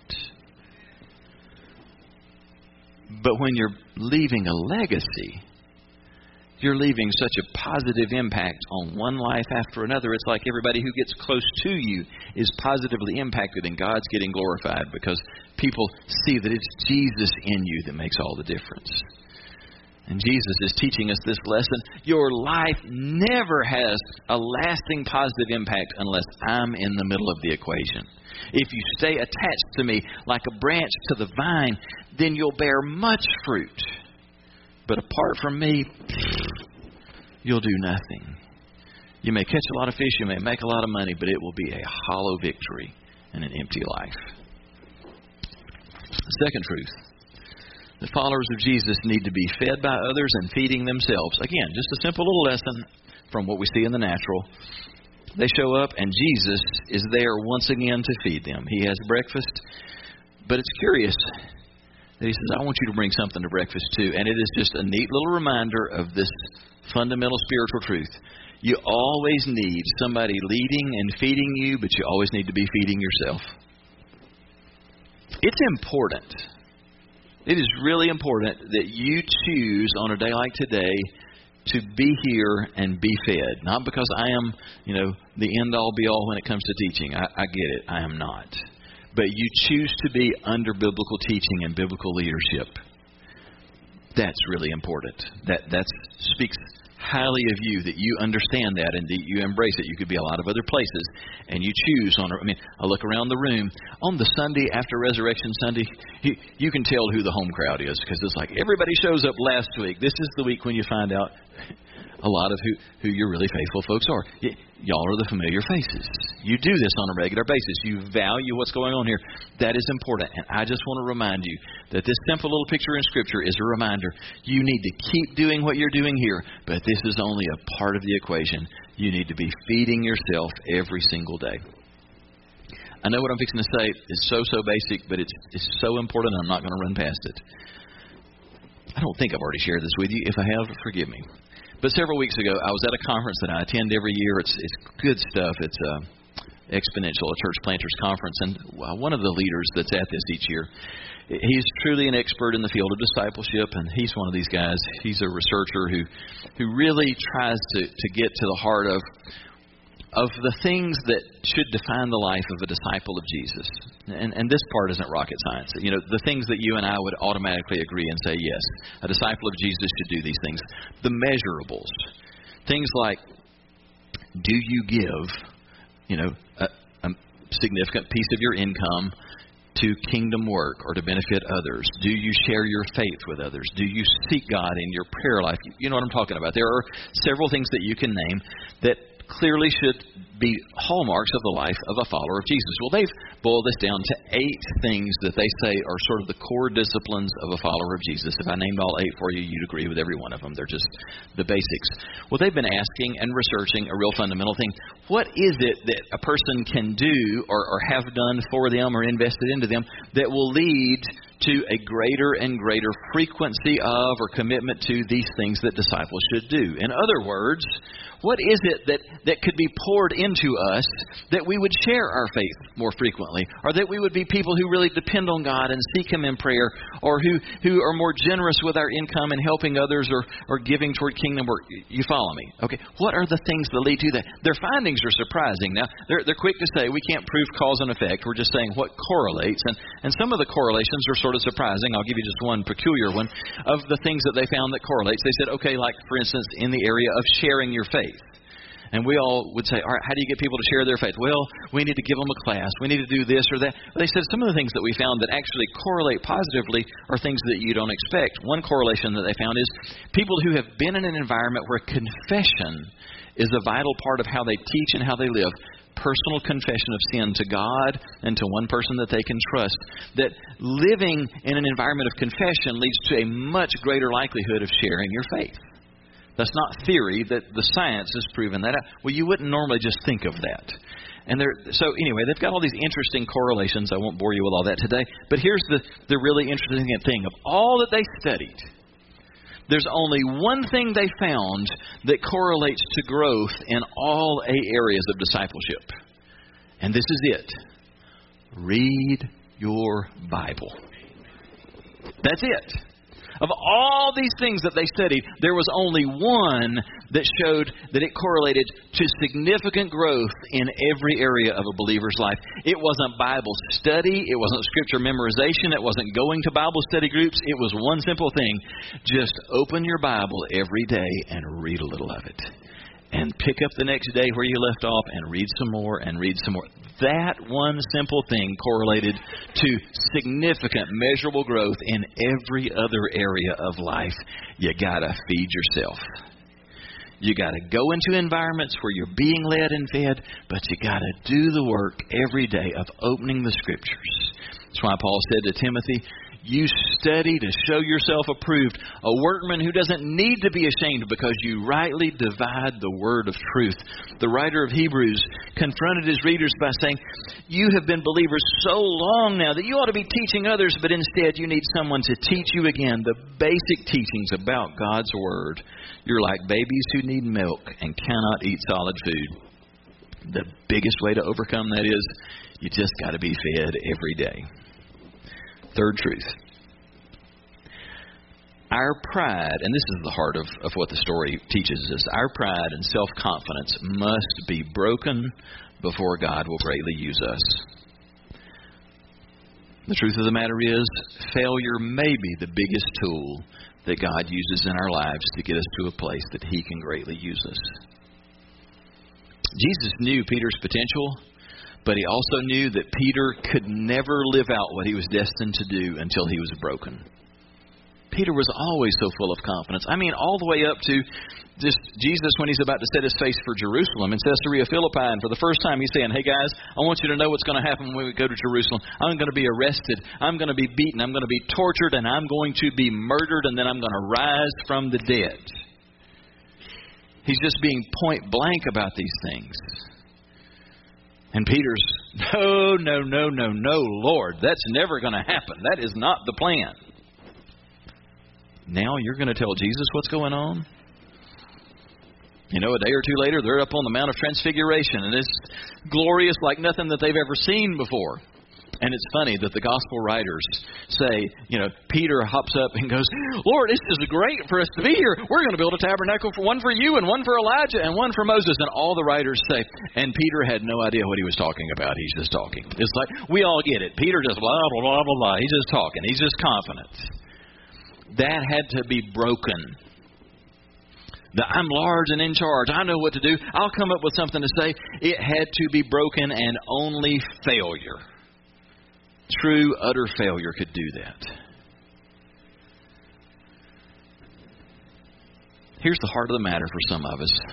But when you're leaving a legacy, you're leaving such a positive impact on one life after another. It's like everybody who gets close to you is positively impacted, and God's getting glorified because people see that it's Jesus in you that makes all the difference. And Jesus is teaching us this lesson. Your life never has a lasting positive impact unless I'm in the middle of the equation. If you stay attached to me like a branch to the vine, then you'll bear much fruit. But apart from me, you'll do nothing. You may catch a lot of fish, you may make a lot of money, but it will be a hollow victory and an empty life. The second truth: the followers of Jesus need to be fed by others and feeding themselves. Again, just a simple little lesson from what we see in the natural. They show up and Jesus is there once again to feed them. He has breakfast, but it's curious that he says, I want you to bring something to breakfast too. And it is just a neat little reminder of this fundamental spiritual truth. You always need somebody leading and feeding you, but you always need to be feeding yourself. It's important. It is really important that you choose on a day like today to be here and be fed. Not because I am, the end-all, be-all when it comes to teaching. I get it. I am not. But you choose to be under biblical teaching and biblical leadership. That's really important. That speaks highly of you, that you understand that and that you embrace it. You could be a lot of other places, and you choose I look around the room. On the Sunday after Resurrection Sunday, you can tell who the home crowd is, because it's like everybody shows up last week. This is the week when you find out a lot of who your really faithful folks are. Y'all are the familiar faces. You do this on a regular basis. You value what's going on here. That is important. And I just want to remind you that this simple little picture in Scripture is a reminder. You need to keep doing what you're doing here, but this is only a part of the equation. You need to be feeding yourself every single day. I know what I'm fixing to say is so basic, but it's so important I'm not going to run past it. I don't think I've already shared this with you. If I have, forgive me. But several weeks ago, I was at a conference that I attend every year. It's good stuff. It's Exponential, a church planters conference, and one of the leaders that's at this each year, he's truly an expert in the field of discipleship, and he's one of these guys. He's a researcher who really tries to get to the heart of the things that should define the life of a disciple of Jesus. And this part isn't rocket science. You know, the things that you and I would automatically agree and say, yes, a disciple of Jesus should do these things. The measurables. Things like, do you give, a significant piece of your income to kingdom work or to benefit others? Do you share your faith with others? Do you seek God in your prayer life? You know what I'm talking about. There are several things that you can name that clearly should be hallmarks of the life of a follower of Jesus. Well, they've boiled this down to 8 things that they say are sort of the core disciplines of a follower of Jesus. If I named all 8 for you, you'd agree with every one of them. They're just the basics. Well, they've been asking and researching a real fundamental thing. What is it that a person can do or have done for them or invested into them that will lead to a greater and greater frequency of or commitment to these things that disciples should do? In other words, what is it that could be poured into us that we would share our faith more frequently, or that we would be people who really depend on God and seek Him in prayer, or who are more generous with our income and helping others or giving toward kingdom work? You follow me? Okay. What are the things that lead to that? Their findings are surprising. Now, they're quick to say we can't prove cause and effect. We're just saying what correlates. And some of the correlations are sort of surprising. I'll give you just one peculiar one of the things that they found that correlates. They said, okay, like for instance, in the area of sharing your faith. And we all would say, all right, how do you get people to share their faith? Well, we need to give them a class. We need to do this or that. But they said some of the things that we found that actually correlate positively are things that you don't expect. One correlation that they found is people who have been in an environment where confession is a vital part of how they teach and how they live. Personal confession of sin to God and to one person that they can trust. That living in an environment of confession leads to a much greater likelihood of sharing your faith. That's not theory, that the science has proven that out. Well, you wouldn't normally just think of that. And so anyway, they've got all these interesting correlations. I won't bore you with all that today. But here's the really interesting thing. Of all that they studied, there's only one thing they found that correlates to growth in all 8 areas of discipleship. And this is it. Read your Bible. That's it. Of all these things that they studied, there was only one that showed that it correlated to significant growth in every area of a believer's life. It wasn't Bible study. It wasn't scripture memorization. It wasn't going to Bible study groups. It was one simple thing. Just open your Bible every day and read a little of it. And pick up the next day where you left off and read some more and read some more. That one simple thing correlated to significant, measurable growth in every other area of life. You got to feed yourself. You got to go into environments where you're being led and fed, but you got to do the work every day of opening the Scriptures. That's why Paul said to Timothy, you study to show yourself approved, a workman who doesn't need to be ashamed because you rightly divide the word of truth. The writer of Hebrews confronted his readers by saying, you have been believers so long now that you ought to be teaching others, but instead you need someone to teach you again the basic teachings about God's Word. You're like babies who need milk and cannot eat solid food. The biggest way to overcome that is you just got to be fed every day. Third truth. Our pride, and this is the heart of what the story teaches us, our pride and self-confidence must be broken before God will greatly use us. The truth of the matter is, failure may be the biggest tool that God uses in our lives to get us to a place that He can greatly use us. Jesus knew Peter's potential, but He also knew that Peter could never live out what he was destined to do until he was broken. Peter was always so full of confidence. I mean, all the way up to just Jesus when He's about to set His face for Jerusalem in Caesarea Philippi. And for the first time He's saying, hey guys, I want you to know what's going to happen when we go to Jerusalem. I'm going to be arrested. I'm going to be beaten. I'm going to be tortured. And I'm going to be murdered. And then I'm going to rise from the dead. He's just being point blank about these things. And Peter's, no, Lord, that's never going to happen. That is not the plan. Now you're going to tell Jesus what's going on? A day or two later, they're up on the Mount of Transfiguration, and it's glorious like nothing that they've ever seen before. And it's funny that the gospel writers say, Peter hops up and goes, Lord, this is great for us to be here. We're going to build a tabernacle, one for you and one for Elijah and one for Moses. And all the writers say, and Peter had no idea what he was talking about. He's just talking. It's like, we all get it. Peter just blah, blah, blah, blah, blah. He's just talking. He's just confident. That had to be broken. That I'm large and in charge. I know what to do. I'll come up with something to say. It had to be broken, and only failure, true, utter failure, could do that. Here's the heart of the matter for some of us.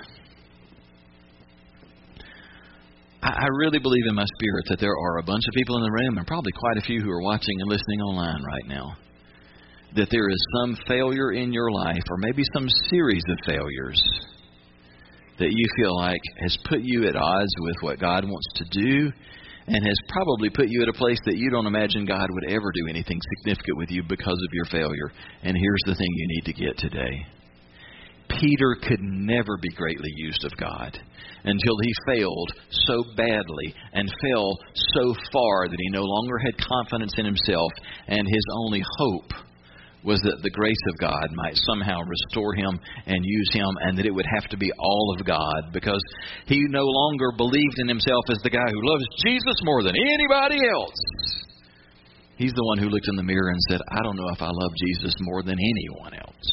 I really believe in my spirit that there are a bunch of people in the room, and probably quite a few who are watching and listening online right now, that there is some failure in your life, or maybe some series of failures, that you feel like has put you at odds with what God wants to do, and has probably put you at a place that you don't imagine God would ever do anything significant with you because of your failure. And here's the thing you need to get today. Peter could never be greatly used of God until he failed so badly and fell so far that he no longer had confidence in himself, and his only hope was that the grace of God might somehow restore him and use him, and that it would have to be all of God, because he no longer believed in himself as the guy who loves Jesus more than anybody else. He's the one who looked in the mirror and said, I don't know if I love Jesus more than anyone else.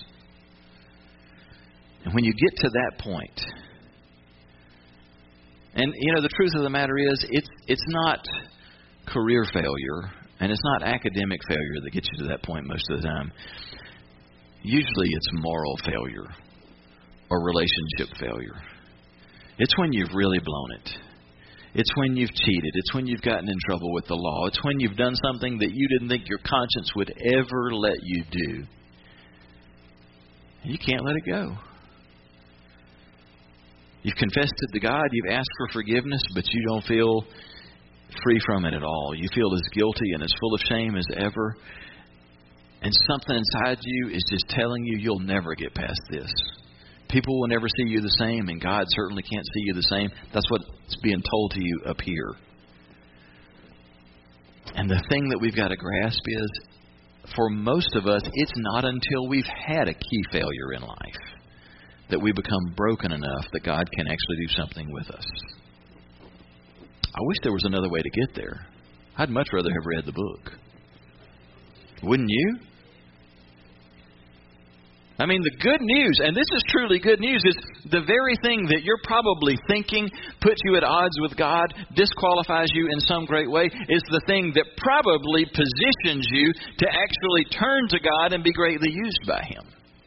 And when you get to that point, and the truth of the matter is, it's not career failure, and it's not academic failure that gets you to that point most of the time. Usually it's moral failure or relationship failure. It's when you've really blown it. It's when you've cheated. It's when you've gotten in trouble with the law. It's when you've done something that you didn't think your conscience would ever let you do. You can't let it go. You've confessed it to God. You've asked for forgiveness, but you don't feel free from it at all. You feel as guilty and as full of shame as ever. And something inside you is just telling you you'll never get past this. People will never see you the same, and God certainly can't see you the same. That's what's being told to you up here. And the thing that we've got to grasp is, for most of us, it's not until we've had a key failure in life that we become broken enough that God can actually do something with us. I wish there was another way to get there. I'd much rather have read the book. Wouldn't you? I mean, the good news, and this is truly good news, is the very thing that you're probably thinking puts you at odds with God, disqualifies you in some great way, is the thing that probably positions you to actually turn to God and be greatly used by Him.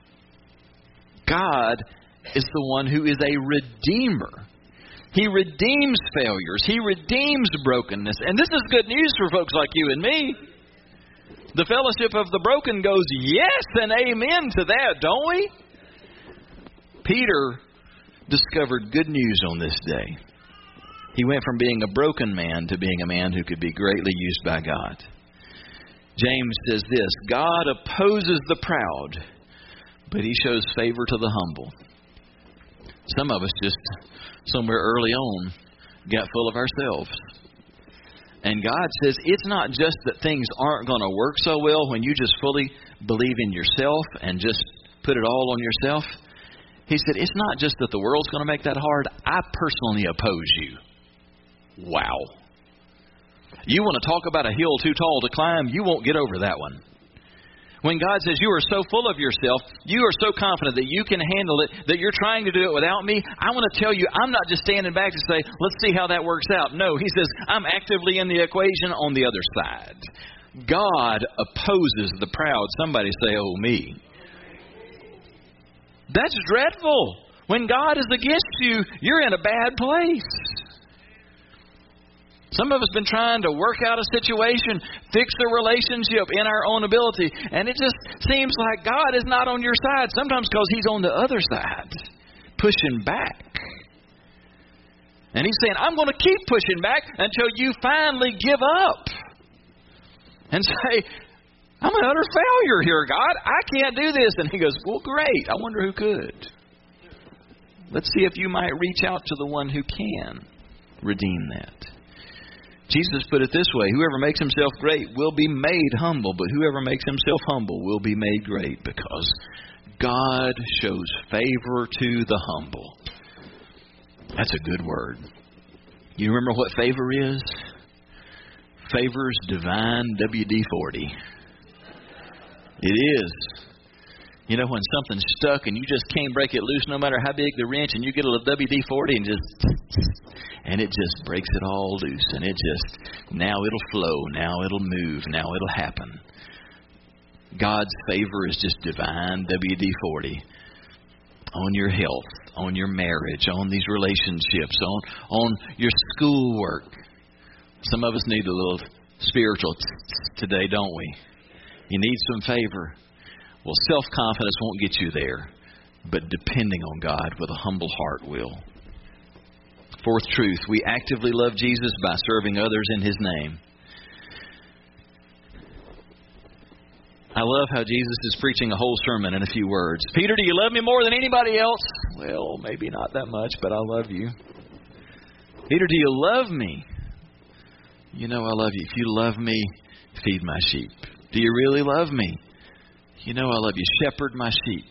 God is the one who is a redeemer. He redeems failures. He redeems brokenness. And this is good news for folks like you and me. The fellowship of the broken goes yes and amen to that, don't we? Peter discovered good news on this day. He went from being a broken man to being a man who could be greatly used by God. James says this, God opposes the proud, but He shows favor to the humble. Some of us just somewhere early on got full of ourselves. And God says it's not just that things aren't going to work so well when you just fully believe in yourself and just put it all on yourself. He said it's not just that the world's going to make that hard. I personally oppose you. Wow. You want to talk about a hill too tall to climb? You won't get over that one. When God says you are so full of yourself, you are so confident that you can handle it, that you're trying to do it without me, I want to tell you, I'm not just standing back to say, let's see how that works out. No, He says, I'm actively in the equation on the other side. God opposes the proud. Somebody say, oh, me. That's dreadful. When God is against you, you're in a bad place. Some of us have been trying to work out a situation, fix a relationship in our own ability, and it just seems like God is not on your side, sometimes because He's on the other side, pushing back. And He's saying, I'm going to keep pushing back until you finally give up and say, I'm an utter failure here, God. I can't do this. And He goes, well, great. I wonder who could. Let's see if you might reach out to the one who can redeem that. Jesus put it this way, whoever makes himself great will be made humble, but whoever makes himself humble will be made great, because God shows favor to the humble. That's a good word. You remember what favor is? Favor's divine WD-40. It is. You know, when something's stuck and you just can't break it loose no matter how big the wrench, and you get a little WD-40 and it just breaks it all loose, and now it'll flow, now it'll move, now it'll happen. God's favor is just divine WD-40 on your health, on your marriage, on these relationships, on your schoolwork. Some of us need a little spiritual today, don't we? You need some favor. Well, self-confidence won't get you there, but depending on God with a humble heart will. Fourth truth, we actively love Jesus by serving others in His name. I love how Jesus is preaching a whole sermon in a few words. Peter, do you love me more than anybody else? Well, maybe not that much, but I love you. Peter, do you love me? You know I love you. If you love me, feed my sheep. Do you really love me? You know I love you. Shepherd my sheep.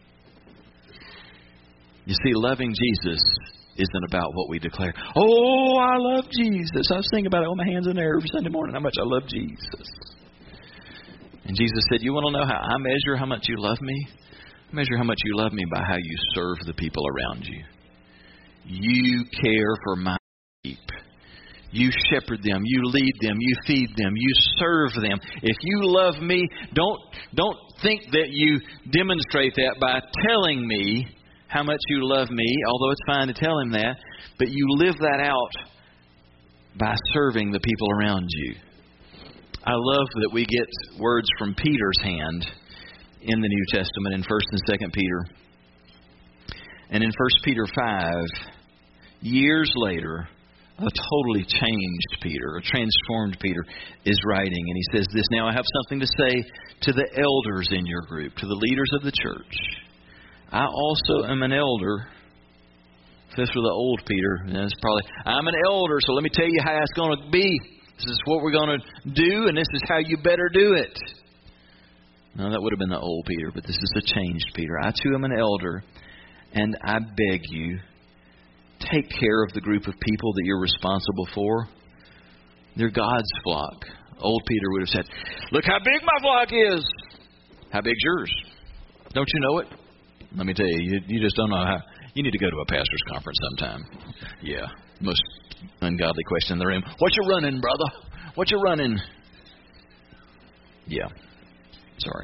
You see, loving Jesus isn't about what we declare. Oh, I love Jesus. I was thinking about it on my hands and there every Sunday morning, how much I love Jesus. And Jesus said, you want to know how I measure how much you love me? I measure how much you love me by how you serve the people around you. You care for my sheep. You shepherd them. You lead them. You feed them. You serve them. If you love me, don't think that you demonstrate that by telling me how much you love me, although it's fine to tell Him that, but you live that out by serving the people around you. I love that we get words from Peter's hand in the New Testament in 1 and 2 Peter. And in 1 Peter 5, years later, a totally changed Peter, a transformed Peter, is writing. And he says this, now I have something to say to the elders in your group, to the leaders of the church. I also am an elder. If this were the old Peter, that's probably, I'm an elder, so let me tell you how it's going to be. This is what we're going to do, and this is how you better do it. No, that would have been the old Peter, but this is the changed Peter. I too am an elder, and I beg you, take care of the group of people that you're responsible for. They're God's flock. Old Peter would have said, look how big my flock is. How big's yours? Don't you know it? Let me tell you, you just don't know how. You need to go to a pastor's conference sometime. Yeah, most ungodly question in the room. What you running, brother? What you running? Yeah, sorry.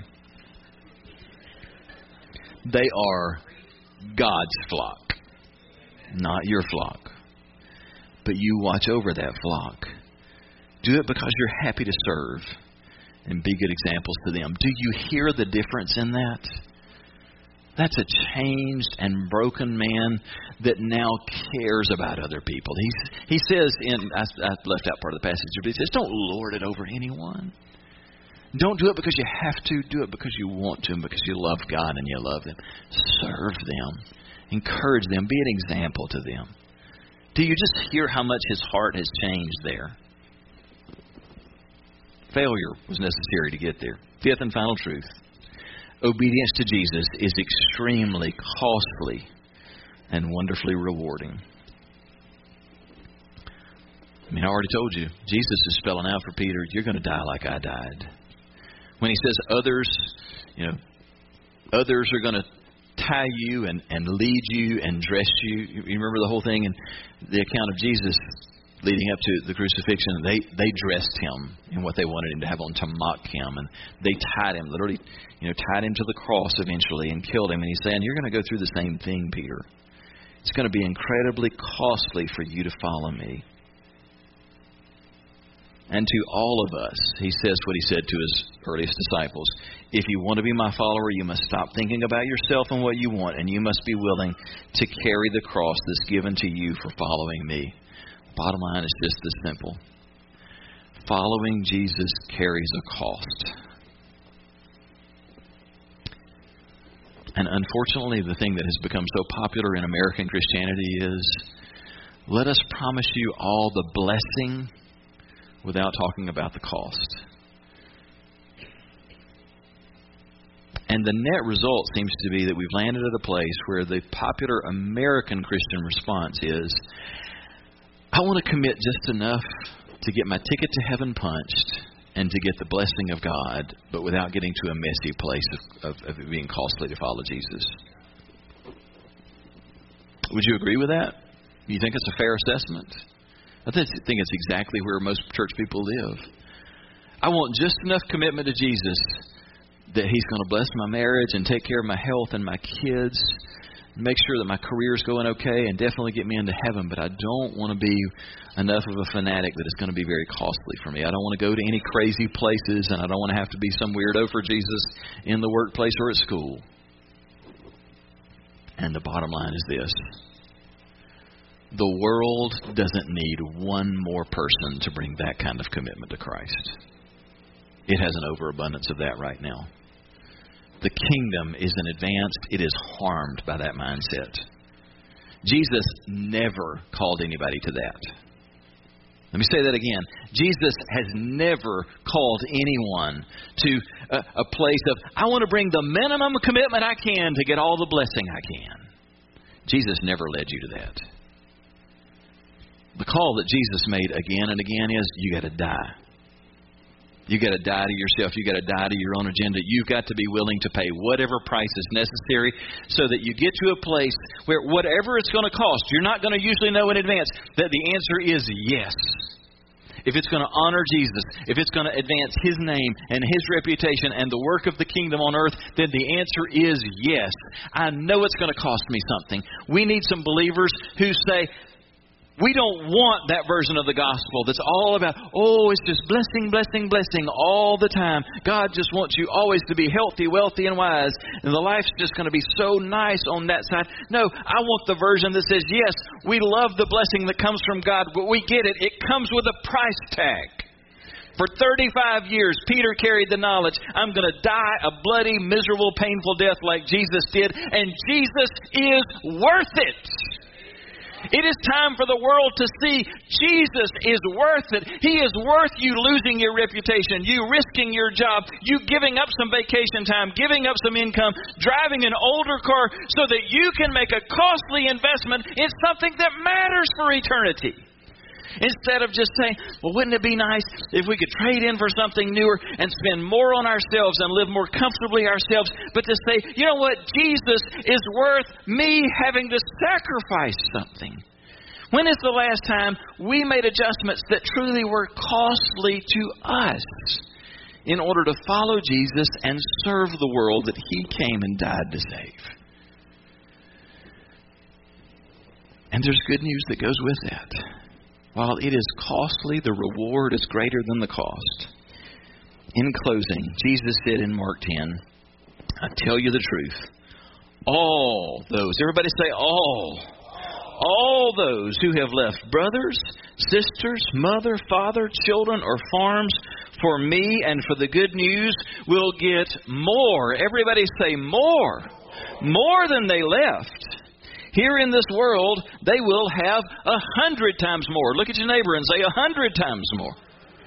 They are God's flock. Not your flock. But you watch over that flock. Do it because you're happy to serve and be good examples to them. Do you hear the difference in that? That's a changed and broken man that now cares about other people. He says, I left out part of the passage, but he says, don't lord it over anyone. Don't do it because you have to. Do it because you want to and because you love God and you love them. Serve them. Encourage them. Be an example to them. Do you just hear how much his heart has changed there? Failure was necessary to get there. Fifth and final truth. Obedience to Jesus is extremely costly and wonderfully rewarding. I mean, I already told you, Jesus is spelling out for Peter, you're going to die like I died. When he says others are going to tie you and lead you and dress you. You remember the whole thing in the account of Jesus leading up to the crucifixion? They dressed him in what they wanted him to have on to mock him, and they tied him, literally, tied him to the cross eventually and killed him. And he's saying, you're going to go through the same thing, Peter. It's going to be incredibly costly for you to follow me. And to all of us, he says what he said to his earliest disciples. If you want to be my follower, you must stop thinking about yourself and what you want, and you must be willing to carry the cross that's given to you for following me. Bottom line is just this simple. Following Jesus carries a cost. And unfortunately, the thing that has become so popular in American Christianity is, let us promise you all the blessing without talking about the cost. And the net result seems to be that we've landed at a place where the popular American Christian response is, I want to commit just enough to get my ticket to heaven punched and to get the blessing of God, but without getting to a messy place of it being costly to follow Jesus. Would you agree with that? Do you think it's a fair assessment? I think it's exactly where most church people live. I want just enough commitment to Jesus that He's going to bless my marriage and take care of my health and my kids, make sure that my career's going okay, and definitely get me into heaven. But I don't want to be enough of a fanatic that it's going to be very costly for me. I don't want to go to any crazy places, and I don't want to have to be some weirdo for Jesus in the workplace or at school. And the bottom line is this. The world doesn't need one more person to bring that kind of commitment to Christ. It has an overabundance of that right now. The kingdom isn't advanced. It is harmed by that mindset. Jesus never called anybody to that. Let me say that again. Jesus has never called anyone to a place of, I want to bring the minimum commitment I can to get all the blessing I can. Jesus never led you to that. The call that Jesus made again and again is, you got to die. You got to die to yourself. You got to die to your own agenda. You've got to be willing to pay whatever price is necessary so that you get to a place where whatever it's going to cost, you're not going to usually know in advance that the answer is yes. If it's going to honor Jesus, if it's going to advance His name and His reputation and the work of the kingdom on earth, then the answer is yes. I know it's going to cost me something. We need some believers who say, we don't want that version of the gospel that's all about, it's just blessing, blessing, blessing all the time. God just wants you always to be healthy, wealthy, and wise. And the life's just going to be so nice on that side. No, I want the version that says, yes, we love the blessing that comes from God, but we get it. It comes with a price tag. For 35 years, Peter carried the knowledge, I'm going to die a bloody, miserable, painful death like Jesus did. And Jesus is worth it. It is time for the world to see Jesus is worth it. He is worth you losing your reputation, you risking your job, you giving up some vacation time, giving up some income, driving an older car so that you can make a costly investment in something that matters for eternity. Instead of just saying, well, wouldn't it be nice if we could trade in for something newer and spend more on ourselves and live more comfortably ourselves, but to say, you know what, Jesus is worth me having to sacrifice something. When is the last time we made adjustments that truly were costly to us in order to follow Jesus and serve the world that He came and died to save? And there's good news that goes with that. While it is costly, the reward is greater than the cost. In closing, Jesus said in Mark 10, I tell you the truth, all those, everybody say all those who have left brothers, sisters, mother, father, children, or farms for me and for the good news will get more. Everybody say more than they left. Here in this world, they will have 100 times more. Look at your neighbor and say 100 times more.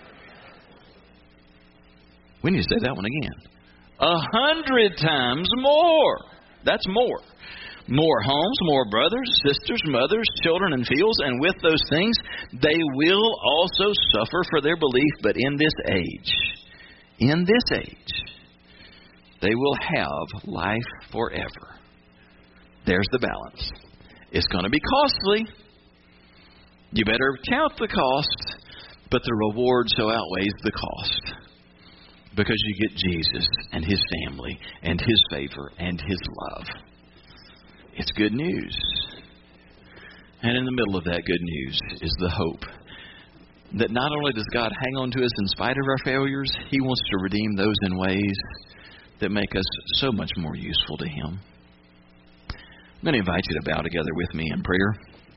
We need to say that one again. 100 times more. That's more. More homes, more brothers, sisters, mothers, children, and fields. And with those things, they will also suffer for their belief. But in this age, they will have life forever. There's the balance. It's going to be costly. You better count the cost, but the reward so outweighs the cost. Because you get Jesus and His family and His favor and His love. It's good news. And in the middle of that good news is the hope that not only does God hang on to us in spite of our failures, He wants to redeem those in ways that make us so much more useful to Him. I'm going to invite you to bow together with me in prayer.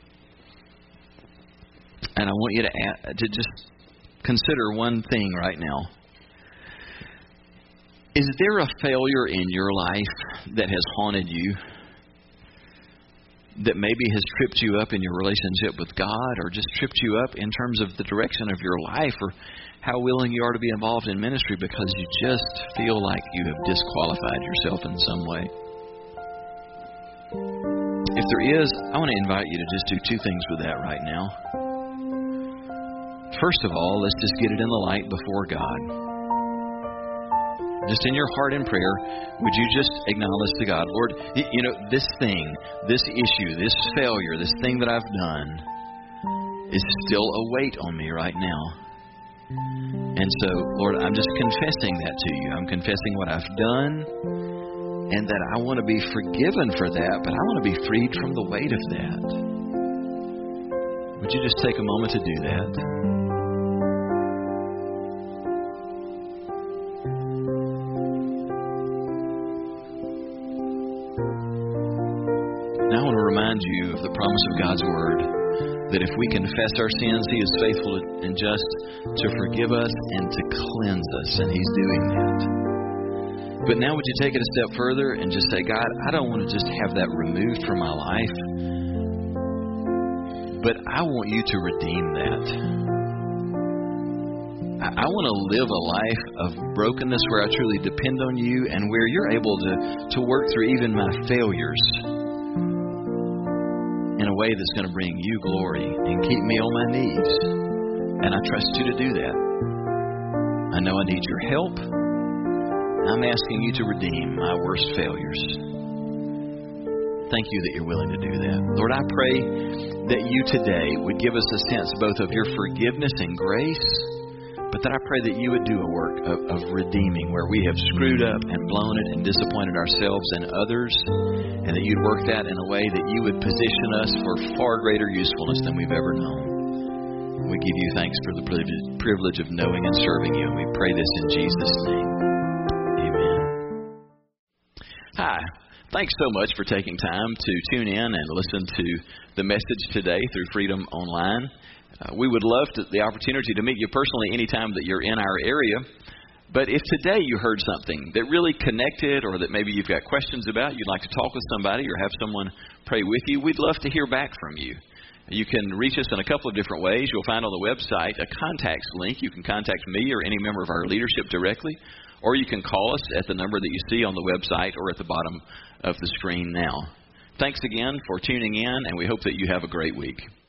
And I want you to just consider one thing right now. Is there a failure in your life that has haunted you, that maybe has tripped you up in your relationship with God, or just tripped you up in terms of the direction of your life, or how willing you are to be involved in ministry because you just feel like you have disqualified yourself in some way? If there is, I want to invite you to just do two things with that right now. First of all, let's just get it in the light before God. Just in your heart in prayer, would you just acknowledge to God, Lord, this thing, this issue, this failure, this thing that I've done is still a weight on me right now. And so, Lord, I'm just confessing that to you. I'm confessing what I've done, and that I want to be forgiven for that, but I want to be freed from the weight of that. Would you just take a moment to do that? Now I want to remind you of the promise of God's Word, that if we confess our sins, He is faithful and just to forgive us and to cleanse us, and He's doing that. But now would you take it a step further and just say, God, I don't want to just have that removed from my life, but I want you to redeem that. I want to live a life of brokenness where I truly depend on you, and where you're able to work through even my failures in a way that's going to bring you glory and keep me on my knees. And I trust you to do that. I know I need your help. I'm asking you to redeem my worst failures. Thank you that you're willing to do that. Lord, I pray that you today would give us a sense both of your forgiveness and grace, but that I pray that you would do a work of redeeming where we have screwed up and blown it and disappointed ourselves and others, and that you'd work that in a way that you would position us for far greater usefulness than we've ever known. We give you thanks for the privilege of knowing and serving you, and we pray this in Jesus' name. Amen. Hi. Thanks so much for taking time to tune in and listen to the message today through Freedom Online. We would love the opportunity to meet you personally anytime that you're in our area. But if today you heard something that really connected, or that maybe you've got questions about, you'd like to talk with somebody or have someone pray with you, we'd love to hear back from you. You can reach us in a couple of different ways. You'll find on the website a contacts link. You can contact me or any member of our leadership directly, or you can call us at the number that you see on the website or at the bottom of the screen now. Thanks again for tuning in, and we hope that you have a great week.